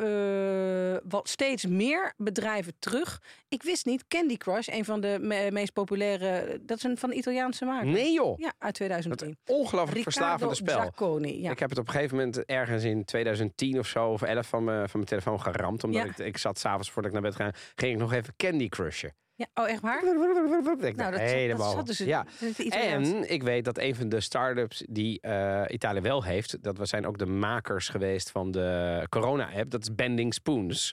[SPEAKER 1] eh, wat steeds meer bedrijven terug. Ik wist niet, Candy Crush, een van de me- meest populaire, dat is een van de Italiaanse maker.
[SPEAKER 2] Nee joh,
[SPEAKER 1] Ja, uit tweeduizend drie.
[SPEAKER 2] ongelooflijk verslavende spel.
[SPEAKER 1] Zacconi, ja.
[SPEAKER 2] Ik heb het op een gegeven moment ergens in twintig tien of zo... of elf van mijn, van mijn telefoon geramd. Omdat
[SPEAKER 1] Ja.
[SPEAKER 2] ik, ik zat s'avonds voordat ik naar bed ga... ging ik nog even Candy Crushen.
[SPEAKER 1] ja. Oh, echt waar?
[SPEAKER 2] Ik
[SPEAKER 1] Nou,
[SPEAKER 2] dacht,
[SPEAKER 1] dat,
[SPEAKER 2] helemaal...
[SPEAKER 1] dat zat dus
[SPEAKER 2] ja.
[SPEAKER 1] in het Italiaans.
[SPEAKER 2] En ik weet dat een van de start-ups die eh, Italië wel heeft... dat we zijn ook de makers geweest van de corona-app. Dat is Bending Spoons.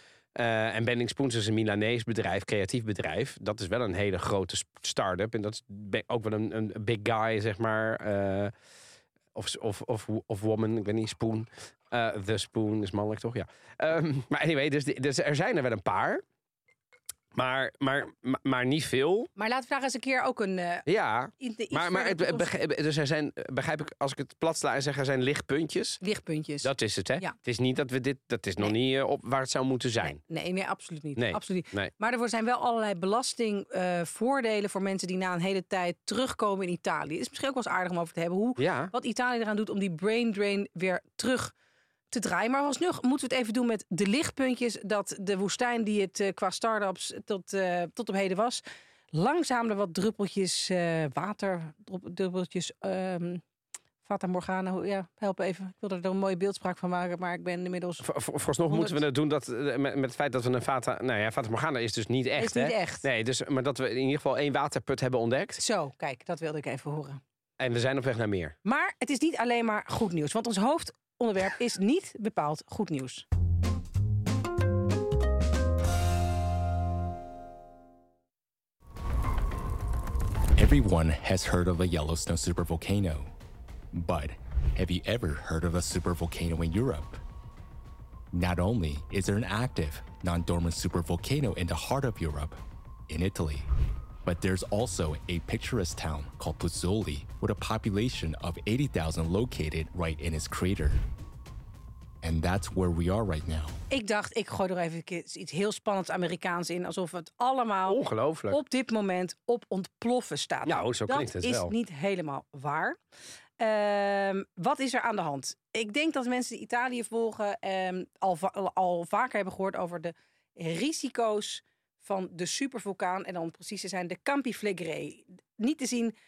[SPEAKER 2] Eh, en Bending Spoons is een Milanees bedrijf, creatief bedrijf. Dat is wel een hele grote sp- start-up. En dat is be- ook wel een, een big guy, zeg maar. eh, of, of, of, of woman, ik weet niet, Spoon. Eh, The Spoon is mannelijk, toch? Ja. Ehm, maar anyway, dus, die- dus er zijn er wel een paar. Maar, maar, maar, maar niet veel.
[SPEAKER 1] Maar laten we daar eens een keer ook een... eh,
[SPEAKER 2] Ja,
[SPEAKER 1] in de iets
[SPEAKER 2] maar, maar
[SPEAKER 1] verder
[SPEAKER 2] het,
[SPEAKER 1] toekomst-
[SPEAKER 2] begrijp, dus er zijn, begrijp ik, als ik het plat sla en zeg, er zijn lichtpuntjes.
[SPEAKER 1] lichtpuntjes.
[SPEAKER 2] Dat is het, hè?
[SPEAKER 1] Ja.
[SPEAKER 2] Het is niet dat we dit, dat is nog niet eh, op waar het zou moeten zijn.
[SPEAKER 1] Nee, nee, absoluut niet.
[SPEAKER 2] Nee,
[SPEAKER 1] Absoluut niet.
[SPEAKER 2] nee.
[SPEAKER 1] Maar er zijn wel allerlei belastingvoordelen voor mensen die na een hele tijd terugkomen in Italië. Het is misschien ook wel eens aardig om over te hebben hoe
[SPEAKER 2] Ja,
[SPEAKER 1] wat Italië eraan doet om die brain drain weer terug te draaien. Maar alsnog moeten we het even doen met de lichtpuntjes dat de woestijn die het eh, qua start-ups tot, eh, tot op heden was, langzaam er wat druppeltjes eh, water, drup- druppeltjes ehm Fata Morgana, hoe- ja, help even. Ik wilde er een mooie beeldspraak van maken, maar ik ben inmiddels...
[SPEAKER 2] Vo- vo- Vooralsnog
[SPEAKER 1] honderd
[SPEAKER 2] moeten we het doen dat, eh, met, met het feit dat we een Fata... Nou ja, Fata Morgana is dus niet echt,
[SPEAKER 1] is niet
[SPEAKER 2] hè?
[SPEAKER 1] echt.
[SPEAKER 2] Nee, dus, maar dat we in ieder geval één waterput hebben ontdekt.
[SPEAKER 1] Zo, kijk, dat wilde ik even horen.
[SPEAKER 2] En we zijn op weg naar meer.
[SPEAKER 1] Maar het is niet alleen maar goed nieuws. Want ons hoofdonderwerp is niet bepaald goed nieuws.
[SPEAKER 3] Everyone has heard of a Yellowstone supervolcano. But have you ever heard of a supervolcano in Europe? Not only is there an active, non-dormant supervolcano in the heart of Europe, in Italy, but there's also a picturesque town called Pozzuoli with a population of eighty thousand located right in its crater. And that's where we are right now.
[SPEAKER 1] Ik dacht, ik gooi er even een keer iets heel spannends Amerikaans in. Alsof het allemaal
[SPEAKER 2] Ongelooflijk.
[SPEAKER 1] op dit moment op ontploffen staat.
[SPEAKER 2] Nou, zo klinkt het
[SPEAKER 1] Dat
[SPEAKER 2] wel.
[SPEAKER 1] is niet helemaal waar. Ehm, wat is er aan de hand? Ik denk dat mensen die Italië volgen ehm, al, va- al vaker hebben gehoord over de risico's van de supervulkaan. En dan precies te zijn de Campi Flegrei. Niet te zien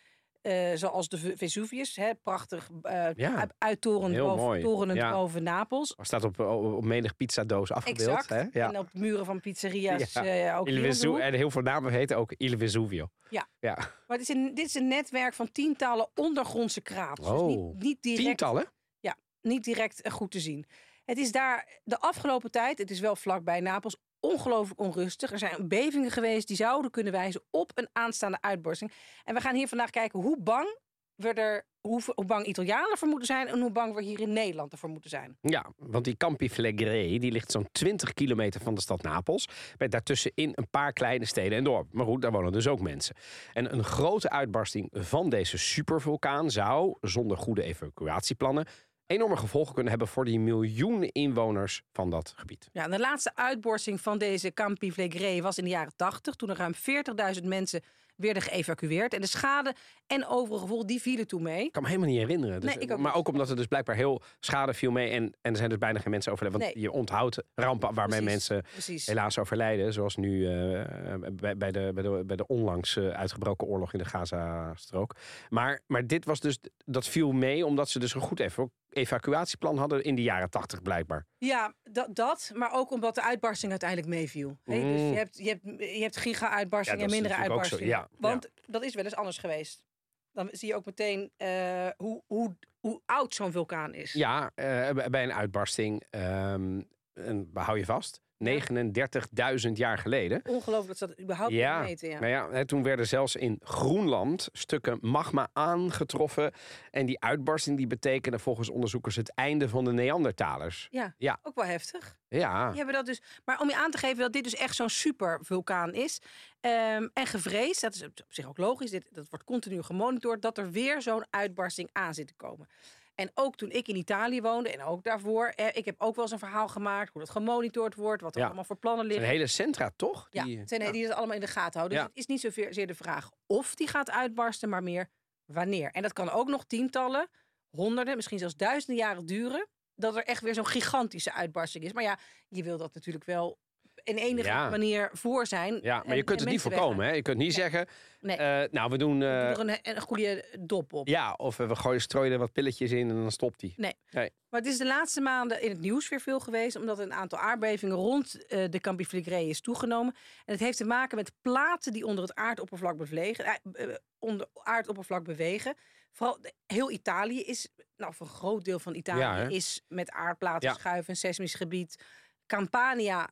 [SPEAKER 1] uh, zoals de Vesuvius, hè, prachtig uh,
[SPEAKER 2] ja.
[SPEAKER 1] uittorend boven, torenend
[SPEAKER 2] ja.
[SPEAKER 1] boven Napels.
[SPEAKER 2] Er staat op, op, op menig pizzadoos afgebeeld.
[SPEAKER 1] Exact.
[SPEAKER 2] Hè? Ja.
[SPEAKER 1] En op de muren van pizzeria's ja. uh, ook
[SPEAKER 2] Il Vesu- En heel veel namen heten ook Il Vesuvio.
[SPEAKER 1] Ja.
[SPEAKER 2] ja.
[SPEAKER 1] Maar dit is, een, dit is een netwerk van tientallen ondergrondse kraters.
[SPEAKER 2] Oh.
[SPEAKER 1] Dus niet, niet direct,
[SPEAKER 2] Tientallen?
[SPEAKER 1] Ja, niet direct uh, goed te zien. Het is daar de afgelopen tijd, het is wel vlakbij Napels, ongelooflijk onrustig. Er zijn bevingen geweest die zouden kunnen wijzen op een aanstaande uitbarsting. En we gaan hier vandaag kijken hoe bang we er, hoe, hoe bang Italianen ervoor moeten zijn en hoe bang we hier in Nederland ervoor moeten zijn.
[SPEAKER 2] Ja, want die Campi Flegrei die ligt zo'n twintig kilometer van de stad Napels. Met daartussenin een paar kleine steden en dorpen. Maar goed, daar wonen dus ook mensen. En een grote uitbarsting van deze supervulkaan zou, zonder goede evacuatieplannen, enorme gevolgen kunnen hebben voor die miljoenen inwoners van dat gebied.
[SPEAKER 1] Ja, de laatste uitborsting van deze Campi Flegrei was in de jaren tachtig, toen er ruim veertigduizend mensen werden geëvacueerd. En de schade en overige gevolgen, die vielen toen mee.
[SPEAKER 2] Ik kan me helemaal niet herinneren. Dus,
[SPEAKER 1] Nee, ik ook
[SPEAKER 2] maar
[SPEAKER 1] niet.
[SPEAKER 2] ook omdat er dus blijkbaar heel schade viel mee. En, en er zijn dus bijna geen mensen overleden. Want
[SPEAKER 1] Nee.
[SPEAKER 2] je onthoudt rampen waarmee
[SPEAKER 1] Precies,
[SPEAKER 2] mensen
[SPEAKER 1] precies.
[SPEAKER 2] helaas overlijden. Zoals nu uh, bij, bij, de, bij, de, bij de onlangs uh, uitgebroken oorlog in de Gaza-strook. Maar, maar dit was dus, dat viel mee omdat ze dus een goed ev- evacuatieplan hadden in de jaren tachtig blijkbaar.
[SPEAKER 1] Ja, dat, dat, maar ook omdat de uitbarsting uiteindelijk meeviel. Hey,
[SPEAKER 2] Mm.
[SPEAKER 1] Dus je hebt, je hebt, je hebt giga-uitbarstingen
[SPEAKER 2] Ja, dat
[SPEAKER 1] en
[SPEAKER 2] is
[SPEAKER 1] mindere
[SPEAKER 2] natuurlijk ook zo,
[SPEAKER 1] uitbarstingen.
[SPEAKER 2] ja,
[SPEAKER 1] Want dat is wel eens anders geweest. Dan zie je ook meteen uh, hoe, hoe, hoe oud zo'n vulkaan is.
[SPEAKER 2] Ja, uh, bij een uitbarsting, um, en hou je vast, negenendertigduizend jaar geleden.
[SPEAKER 1] Ongelooflijk dat ze dat überhaupt
[SPEAKER 2] Ja,
[SPEAKER 1] niet weten. Ja,
[SPEAKER 2] maar ja, hè, toen werden zelfs in Groenland stukken magma aangetroffen. En die uitbarsting die betekende volgens onderzoekers het einde van de Neandertalers.
[SPEAKER 1] Ja,
[SPEAKER 2] Ja.
[SPEAKER 1] ook wel heftig.
[SPEAKER 2] Ja,
[SPEAKER 1] Die hebben dat dus, maar om je aan te geven dat dit dus echt zo'n supervulkaan is. Um, en gevreesd, dat is op zich ook logisch, dit, dat wordt continu gemonitord, dat er weer zo'n uitbarsting aan zit te komen. En ook toen ik in Italië woonde en ook daarvoor, eh, ik heb ook wel eens een verhaal gemaakt hoe dat gemonitord wordt, wat er
[SPEAKER 2] Ja.
[SPEAKER 1] allemaal voor plannen
[SPEAKER 2] een
[SPEAKER 1] liggen.
[SPEAKER 2] hele centra toch?
[SPEAKER 1] Ja,
[SPEAKER 2] Die,
[SPEAKER 1] het zijn
[SPEAKER 2] ja.
[SPEAKER 1] die dat allemaal in de gaten houden. Dus
[SPEAKER 2] Ja.
[SPEAKER 1] het is niet zozeer de vraag of die gaat uitbarsten, maar meer wanneer. En dat kan ook nog tientallen, honderden, misschien zelfs duizenden jaren duren, dat er echt weer zo'n gigantische uitbarsting is. Maar ja, je wil dat natuurlijk wel in enige
[SPEAKER 2] Ja.
[SPEAKER 1] manier voor zijn.
[SPEAKER 2] Ja, maar
[SPEAKER 1] en-
[SPEAKER 2] je kunt
[SPEAKER 1] en
[SPEAKER 2] het niet
[SPEAKER 1] mensen
[SPEAKER 2] voorkomen.
[SPEAKER 1] weggaan.
[SPEAKER 2] Hè? Je kunt niet
[SPEAKER 1] Nee.
[SPEAKER 2] zeggen,
[SPEAKER 1] Nee.
[SPEAKER 2] uh, nou we doen... Uh,
[SPEAKER 1] Doe er een, een goede dop op.
[SPEAKER 2] ja, of uh, we gooien, strooien er wat pilletjes in en dan stopt die.
[SPEAKER 1] Nee.
[SPEAKER 2] Nee.
[SPEAKER 1] Maar het is de laatste maanden in het nieuws weer veel geweest, omdat een aantal aardbevingen rond uh, de Campi Flegrei is toegenomen. En het heeft te maken met platen die onder het aardoppervlak bewegen. Uh, uh, onder aardoppervlak bewegen. Vooral de, heel Italië is, nou, voor een groot deel van Italië
[SPEAKER 2] Ja, hè?
[SPEAKER 1] is met aardplaten
[SPEAKER 2] Ja.
[SPEAKER 1] schuiven, een seismisch gebied. Campania,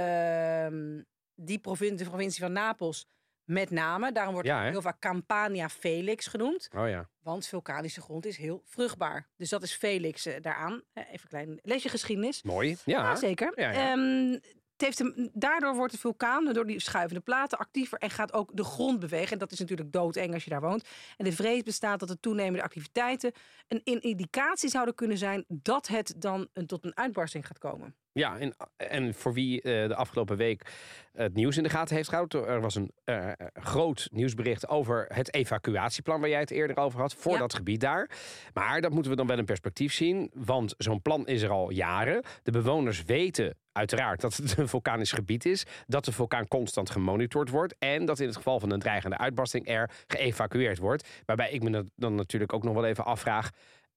[SPEAKER 1] uh, die provincie, de provincie van Napels, met name. Daarom wordt
[SPEAKER 2] Ja, hè?
[SPEAKER 1] heel vaak Campania Felix genoemd.
[SPEAKER 2] Oh ja.
[SPEAKER 1] Want vulkanische grond is heel vruchtbaar. Dus dat is Felix uh, daaraan. Uh, even een klein lesje geschiedenis.
[SPEAKER 2] Mooi. Ja,
[SPEAKER 1] Ja, zeker.
[SPEAKER 2] Ja, ja.
[SPEAKER 1] Um, het heeft hem, daardoor wordt de vulkaan, door die schuivende platen, actiever en gaat ook de grond bewegen. En dat is natuurlijk doodeng als je daar woont. En de vrees bestaat dat de toenemende activiteiten een, een indicatie zouden kunnen zijn dat het dan een, tot een uitbarsting gaat komen.
[SPEAKER 2] Ja, en, en voor wie uh, de afgelopen week het nieuws in de gaten heeft gehouden. Er was een uh, groot nieuwsbericht over het evacuatieplan waar jij het eerder over had. Voor
[SPEAKER 1] Ja.
[SPEAKER 2] dat gebied daar. Maar dat moeten we dan wel in perspectief zien. Want zo'n plan is er al jaren. De bewoners weten uiteraard dat het een vulkanisch gebied is. Dat de vulkaan constant gemonitord wordt. En dat in het geval van een dreigende uitbarsting er geëvacueerd wordt. Waarbij ik me dan natuurlijk ook nog wel even afvraag.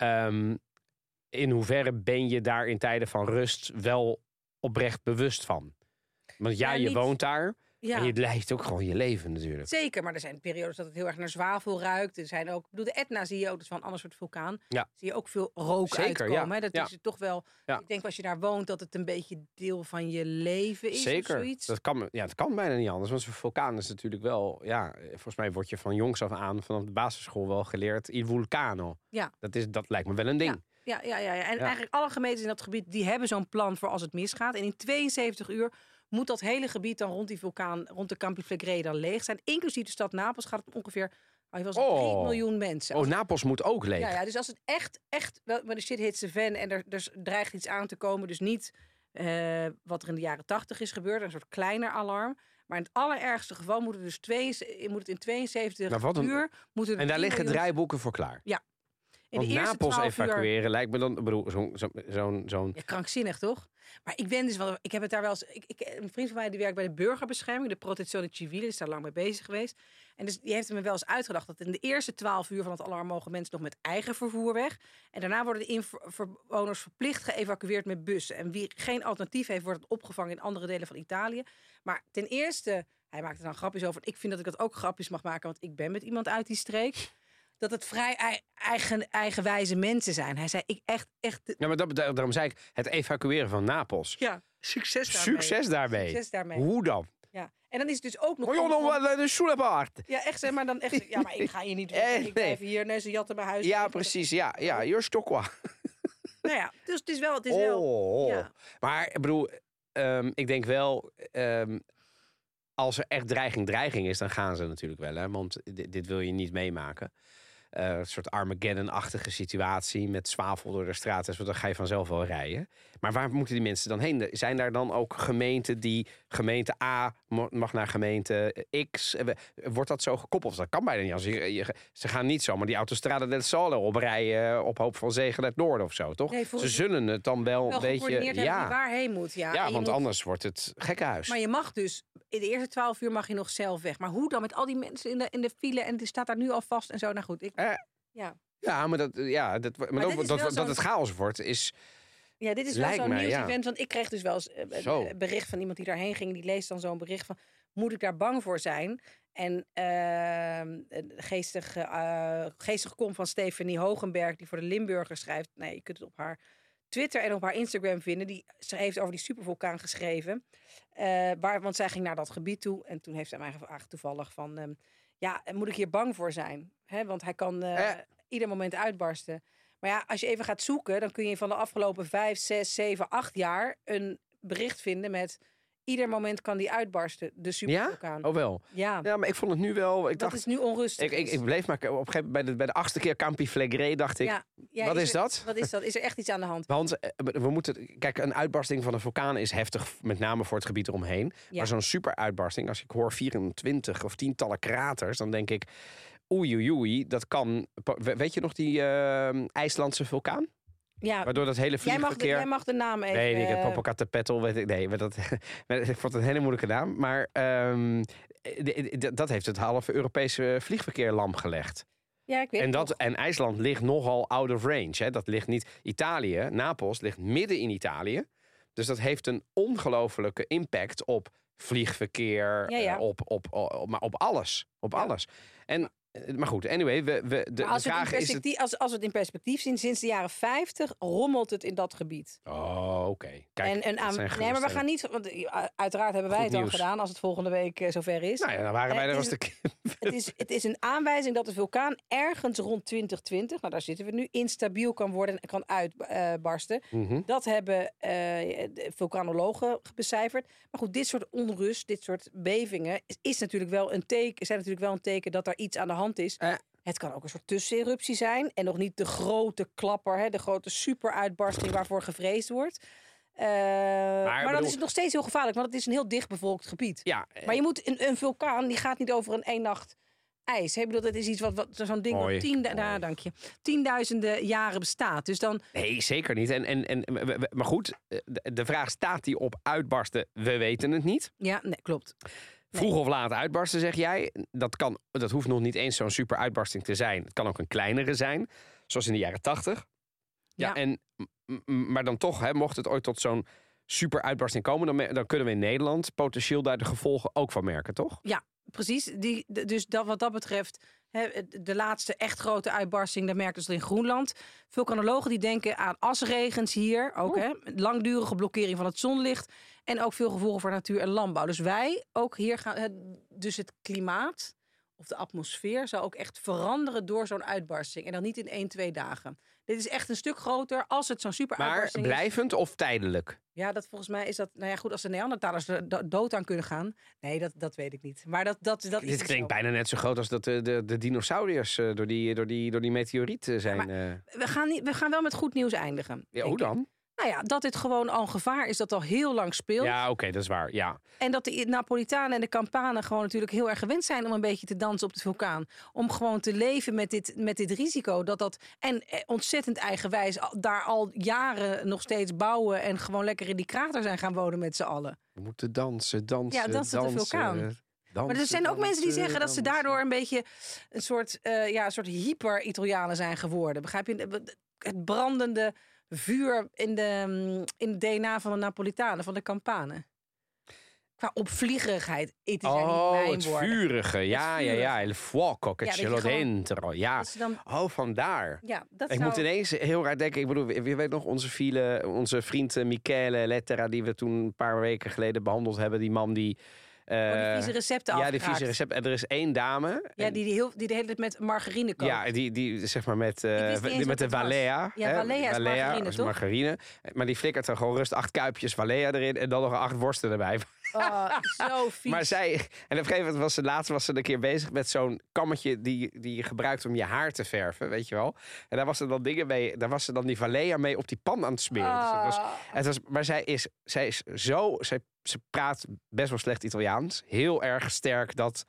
[SPEAKER 2] Um, in hoeverre ben je daar in tijden van rust wel oprecht bewust van? Want ja,
[SPEAKER 1] Ja,
[SPEAKER 2] je
[SPEAKER 1] niet-
[SPEAKER 2] woont daar.
[SPEAKER 1] Ja.
[SPEAKER 2] En je leidt ook gewoon je leven natuurlijk.
[SPEAKER 1] Zeker, maar er zijn periodes dat het heel erg naar zwavel ruikt. Er zijn ook, ik bedoel, de Etna zie je ook, dus van een ander soort vulkaan.
[SPEAKER 2] Ja.
[SPEAKER 1] Zie je ook veel rook
[SPEAKER 2] Zeker,
[SPEAKER 1] uitkomen.
[SPEAKER 2] ja.
[SPEAKER 1] Hè? Dat
[SPEAKER 2] Ja.
[SPEAKER 1] is het toch wel.
[SPEAKER 2] Ja.
[SPEAKER 1] Ik denk als je daar woont dat het een beetje deel van je leven is.
[SPEAKER 2] Zeker.
[SPEAKER 1] Of zoiets.
[SPEAKER 2] Dat kan, ja, het kan bijna niet anders. Want zo'n vulkaan is natuurlijk wel... Ja, volgens mij word je van jongs af aan vanaf de basisschool wel geleerd. Il vulcano.
[SPEAKER 1] Ja.
[SPEAKER 2] Dat, is, dat lijkt me wel een ding.
[SPEAKER 1] Ja. Ja, ja, ja, ja. En
[SPEAKER 2] Ja.
[SPEAKER 1] eigenlijk alle gemeentes in dat gebied die hebben zo'n plan voor als het misgaat. En in tweeënzeventig uur moet dat hele gebied dan rond die vulkaan, rond de Campi Flegrei dan leeg zijn. Inclusief de stad Napels gaat het om ongeveer oh, was
[SPEAKER 2] Oh.
[SPEAKER 1] drie miljoen mensen.
[SPEAKER 2] Oh, Napels moet ook leeg.
[SPEAKER 1] Ja, ja, dus als het echt, echt, wel, maar de shit hits the fan en er, er dreigt iets aan te komen. Dus niet uh, wat er in de jaren tachtig is gebeurd, een soort kleiner alarm. Maar in het allerergste geval moet het dus twee, moet het in tweeënzeventig
[SPEAKER 2] Nou, wat een-
[SPEAKER 1] uur... Moet er
[SPEAKER 2] En daar
[SPEAKER 1] drie
[SPEAKER 2] liggen
[SPEAKER 1] miljoen-
[SPEAKER 2] draaiboeken voor klaar.
[SPEAKER 1] In
[SPEAKER 2] Want
[SPEAKER 1] de eerste
[SPEAKER 2] Napels
[SPEAKER 1] twaalf uur...
[SPEAKER 2] evacueren lijkt me dan... Ik bedoel, zo'n... Zo, zo'n, zo'n...
[SPEAKER 1] Ja, krankzinnig, toch? Maar ik ben dus wel... Ik heb het daar wel eens... Ik, ik, een vriend van mij die werkt bij de burgerbescherming. De Protezione Civile is daar lang mee bezig geweest. En dus die heeft me wel eens uitgedacht... dat in de eerste twaalf uur van het alarm mogen mensen nog met eigen vervoer weg. En daarna worden de inwoners verplicht geëvacueerd met bussen. En wie geen alternatief heeft, wordt het opgevangen in andere delen van Italië. Maar ten eerste... Hij maakt er dan grapjes over. Ik vind dat ik dat ook grapjes mag maken, want ik ben met iemand uit die streek. Dat het vrij eigen, eigenwijze mensen zijn. Hij zei, ik echt... echt...
[SPEAKER 2] Ja, maar dat, daarom zei ik, het evacueren van Napels.
[SPEAKER 1] Ja, succes daarmee.
[SPEAKER 2] Succes daarmee.
[SPEAKER 1] Succes daarmee.
[SPEAKER 2] Hoe dan?
[SPEAKER 1] Ja. En dan is het dus ook nog...
[SPEAKER 2] Oh, joh, nog wel de soelepaard.
[SPEAKER 1] Ja, echt, zeg maar dan echt... Ja, maar ik ga hier niet doen.
[SPEAKER 2] Eh,
[SPEAKER 1] Ik blijf hier, nee, ze jatten mijn huis.
[SPEAKER 2] Ja, precies. Ja, ja, je stokwa.
[SPEAKER 1] Nou ja, dus het is wel... Het is
[SPEAKER 2] Oh,
[SPEAKER 1] wel
[SPEAKER 2] oh.
[SPEAKER 1] ja.
[SPEAKER 2] Maar, ik bedoel, um, ik denk wel... Um, als er echt dreiging, dreiging is, dan gaan ze natuurlijk wel. Hè? Want dit, dit wil je niet meemaken. Uh, een soort Armageddon-achtige situatie met zwavel door de straat. Dus dan ga je vanzelf wel rijden. Maar waar moeten die mensen dan heen? Zijn daar dan ook gemeenten die... Gemeente A mag naar gemeente X. Wordt dat zo gekoppeld? Dat kan bijna niet. Als je, je, ze gaan niet zomaar die Autostrada del Sole oprijden... op hoop van zegen naar het noorden of zo, toch? Nee, ze zullen het dan wel, wel een beetje...
[SPEAKER 1] Ja, waarheen moet. Ja,
[SPEAKER 2] ja want
[SPEAKER 1] moet...
[SPEAKER 2] anders wordt het gekkenhuis.
[SPEAKER 1] Maar je mag dus... In de eerste twaalf uur mag je nog zelf weg. Maar hoe dan met al die mensen in de, in de file... en die staat daar nu al vast en zo. Nou goed, ik...
[SPEAKER 2] Eh,
[SPEAKER 1] ja.
[SPEAKER 2] ja, maar, dat, ja, dat, maar, maar dat, dat, dat het chaos wordt is...
[SPEAKER 1] Ja, dit is wel zo'n nieuws-event.
[SPEAKER 2] Ja.
[SPEAKER 1] Want ik kreeg dus wel eens een bericht van iemand die daarheen ging. Die leest dan zo'n bericht van... Moet ik daar bang voor zijn? En uh, geestig, uh, geestig kom van Stefanie Hogenberg... die voor de Limburger schrijft. Nee, je kunt het op haar Twitter en op haar Instagram vinden. Die, ze heeft over die supervulkaan geschreven. Uh, waar, want zij ging naar dat gebied toe. En toen heeft zij mij gevraagd toevallig van... Um, ja, moet ik hier bang voor zijn? Hè, want hij kan uh, eh. ieder moment uitbarsten. Maar ja, als je even gaat zoeken... dan kun je van de afgelopen vijf, zes, zeven, acht jaar... een bericht vinden met... ieder moment kan die uitbarsten, de supervulkaan.
[SPEAKER 2] Ja? Oh wel?
[SPEAKER 1] Ja.
[SPEAKER 2] Ja, maar ik vond het nu wel... Ik
[SPEAKER 1] dat
[SPEAKER 2] dacht,
[SPEAKER 1] is nu onrustig.
[SPEAKER 2] Ik, ik, ik bleef maar... Op een gegeven moment bij de, bij de achtste keer Campi Flegrei dacht ik... Ja, ja, wat is, is er, dat?
[SPEAKER 1] Wat is dat? Is er echt iets aan de hand?
[SPEAKER 2] Want we moeten... Kijk, een uitbarsting van een vulkaan is heftig... met name voor het gebied eromheen. Ja. Maar zo'n superuitbarsting... als ik hoor vierentwintig of tientallen kraters... dan denk ik... Oei, oei, oei, dat kan... Weet je nog die uh, IJslandse vulkaan?
[SPEAKER 1] Ja,
[SPEAKER 2] waardoor dat hele vliegverkeer...
[SPEAKER 1] Jij mag de, jij mag de naam even...
[SPEAKER 2] Nee, ik heb Popocatépetl, weet ik... Nee, maar dat, ik vond het een hele moeilijke naam. Maar um, dat heeft het halve Europese vliegverkeer lam gelegd.
[SPEAKER 1] Ja, ik weet
[SPEAKER 2] en,
[SPEAKER 1] dat,
[SPEAKER 2] en IJsland ligt nogal out of range. Hè. Dat ligt niet... Italië, Napels, ligt midden in Italië. Dus dat heeft een ongelofelijke impact op vliegverkeer, ja, ja. Uh, op, op, op, op, maar op alles. Op ja. alles. En... Maar goed, anyway, we, we, de,
[SPEAKER 1] als
[SPEAKER 2] de vraag
[SPEAKER 1] is...
[SPEAKER 2] Het...
[SPEAKER 1] Als, als we het in perspectief zien, sinds de jaren vijftig rommelt het in dat gebied.
[SPEAKER 2] Oh, oké. Okay.
[SPEAKER 1] En, en aan... Nee, maar we gaan niet... Want uiteraard hebben wij Goed het dan nieuws. gedaan als het volgende week uh, zover is.
[SPEAKER 2] Nou ja, dan waren wij er als de...
[SPEAKER 1] Het is, het is een aanwijzing dat de vulkaan ergens rond twintig twintig... nou daar zitten we nu, instabiel kan worden en kan uitbarsten. Uh, mm-hmm. Dat hebben uh, de vulkanologen becijferd. Maar goed, dit soort onrust, dit soort bevingen... is, is natuurlijk wel een teken, zijn natuurlijk wel een teken dat er iets aan de hand is. Uh. Het kan ook een soort tusseneruptie zijn. En nog niet de grote klapper, hè, de grote superuitbarsting waarvoor gevreesd wordt. Uh, maar maar bedoel... dan is het nog steeds heel gevaarlijk, want het is een heel dichtbevolkt gebied.
[SPEAKER 2] Ja,
[SPEAKER 1] uh... Maar je moet een, een vulkaan, die gaat niet over een één nacht ijs. Ik bedoel, dat is iets wat, wat zo'n ding wat tien, nou, dank je, tienduizenden jaren bestaat. Dus dan...
[SPEAKER 2] Nee, zeker niet. En, en, en, maar goed, de, de vraag staat die op uitbarsten, we weten het niet.
[SPEAKER 1] Ja, nee, klopt.
[SPEAKER 2] Vroeg of laat uitbarsten, zeg jij. Dat, kan, dat hoeft nog niet eens zo'n super uitbarsting te zijn. Het kan ook een kleinere zijn, zoals in de jaren tachtig. Ja, ja. En, maar dan toch, hè, mocht het ooit tot zo'n super uitbarsting komen... Dan, dan kunnen we in Nederland potentieel daar de gevolgen ook van merken, toch?
[SPEAKER 1] Ja, precies. Die, dus dat, wat dat betreft... He, de laatste echt grote uitbarsting, dat merken ze in Groenland. Vulkanologen die denken aan asregens hier. Ook, hè, langdurige blokkering van het zonlicht. En ook veel gevolgen voor natuur en landbouw. Dus wij ook hier gaan... Dus het klimaat of de atmosfeer zou ook echt veranderen door zo'n uitbarsting. En dan niet in één, twee dagen. Dit is echt een stuk groter als het zo'n super uitbarsting
[SPEAKER 2] is. Maar blijvend of tijdelijk?
[SPEAKER 1] Ja, dat volgens mij is dat... Nou ja, goed, als de Neandertalers er dood aan kunnen gaan... Nee, dat, dat weet ik niet. Maar dat, dat, dat
[SPEAKER 2] Dit
[SPEAKER 1] is
[SPEAKER 2] klinkt bijna net zo groot als dat de, de, de dinosauriërs uh, door, die, door, die, door die meteoriet zijn.
[SPEAKER 1] Uh... we, gaan niet, we gaan wel met goed nieuws eindigen.
[SPEAKER 2] Ja, hoe dan?
[SPEAKER 1] Nou ja, dat dit gewoon al een gevaar is dat al heel lang speelt.
[SPEAKER 2] Ja, oké, okay, dat is waar, ja.
[SPEAKER 1] En dat de Napolitanen en de Campanen gewoon natuurlijk heel erg gewend zijn om een beetje te dansen op de vulkaan. Om gewoon te leven met dit, met dit risico. Dat dat, en ontzettend eigenwijs daar al jaren nog steeds bouwen en gewoon lekker in die krater zijn gaan wonen met z'n allen.
[SPEAKER 2] We moeten dansen, dansen,
[SPEAKER 1] Ja, dansen op de vulkaan.
[SPEAKER 2] Dansen,
[SPEAKER 1] maar er zijn ook
[SPEAKER 2] dansen,
[SPEAKER 1] mensen die zeggen dat ze
[SPEAKER 2] dansen.
[SPEAKER 1] daardoor een beetje een soort, uh, ja, een soort hyper-Italianen zijn geworden. Begrijp je? Het brandende vuur in de, in het D N A van de Napolitanen, van de Campanen. Qua opvliegerigheid. Het is
[SPEAKER 2] oh,
[SPEAKER 1] niet mijn
[SPEAKER 2] het
[SPEAKER 1] woorden.
[SPEAKER 2] vurige. Ja,
[SPEAKER 1] het
[SPEAKER 2] ja, ja. Il fuoco che
[SPEAKER 1] ja,
[SPEAKER 2] ce lo dentro. Ja.
[SPEAKER 1] Dan,
[SPEAKER 2] oh, vandaar.
[SPEAKER 1] Ja, dat
[SPEAKER 2] ik
[SPEAKER 1] zou...
[SPEAKER 2] moet ineens heel raar denken. Ik bedoel, je weet nog onze, file, onze vriend Michele Lettera, die we toen een paar weken geleden behandeld hebben. Die man die... Uh,
[SPEAKER 1] oh, die vieze recepten
[SPEAKER 2] Ja,
[SPEAKER 1] afgeraakt.
[SPEAKER 2] die vieze recepten. En er is één dame.
[SPEAKER 1] Ja, die, die, heel, die de hele tijd met margarine kookt.
[SPEAKER 2] Ja, die, die zeg maar met, uh,
[SPEAKER 1] die
[SPEAKER 2] met de Valea.
[SPEAKER 1] Ja, Valea is margarine,
[SPEAKER 2] is
[SPEAKER 1] toch?
[SPEAKER 2] margarine. Maar die flikkert er gewoon rust acht kuipjes Valea erin. En dan nog acht worsten erbij.
[SPEAKER 1] Oh, zo vies.
[SPEAKER 2] Maar zij... En op een gegeven moment was ze laatst was ze een keer bezig met zo'n kammetje die, die je gebruikt om je haar te verven, weet je wel. En daar was ze dan dingen mee, daar was ze dan die Valea mee op die pan aan het smeren.
[SPEAKER 1] Oh.
[SPEAKER 2] Dus het was, het was, maar zij is, zij is zo... Zij, ze praat best wel slecht Italiaans. Heel erg sterk dat...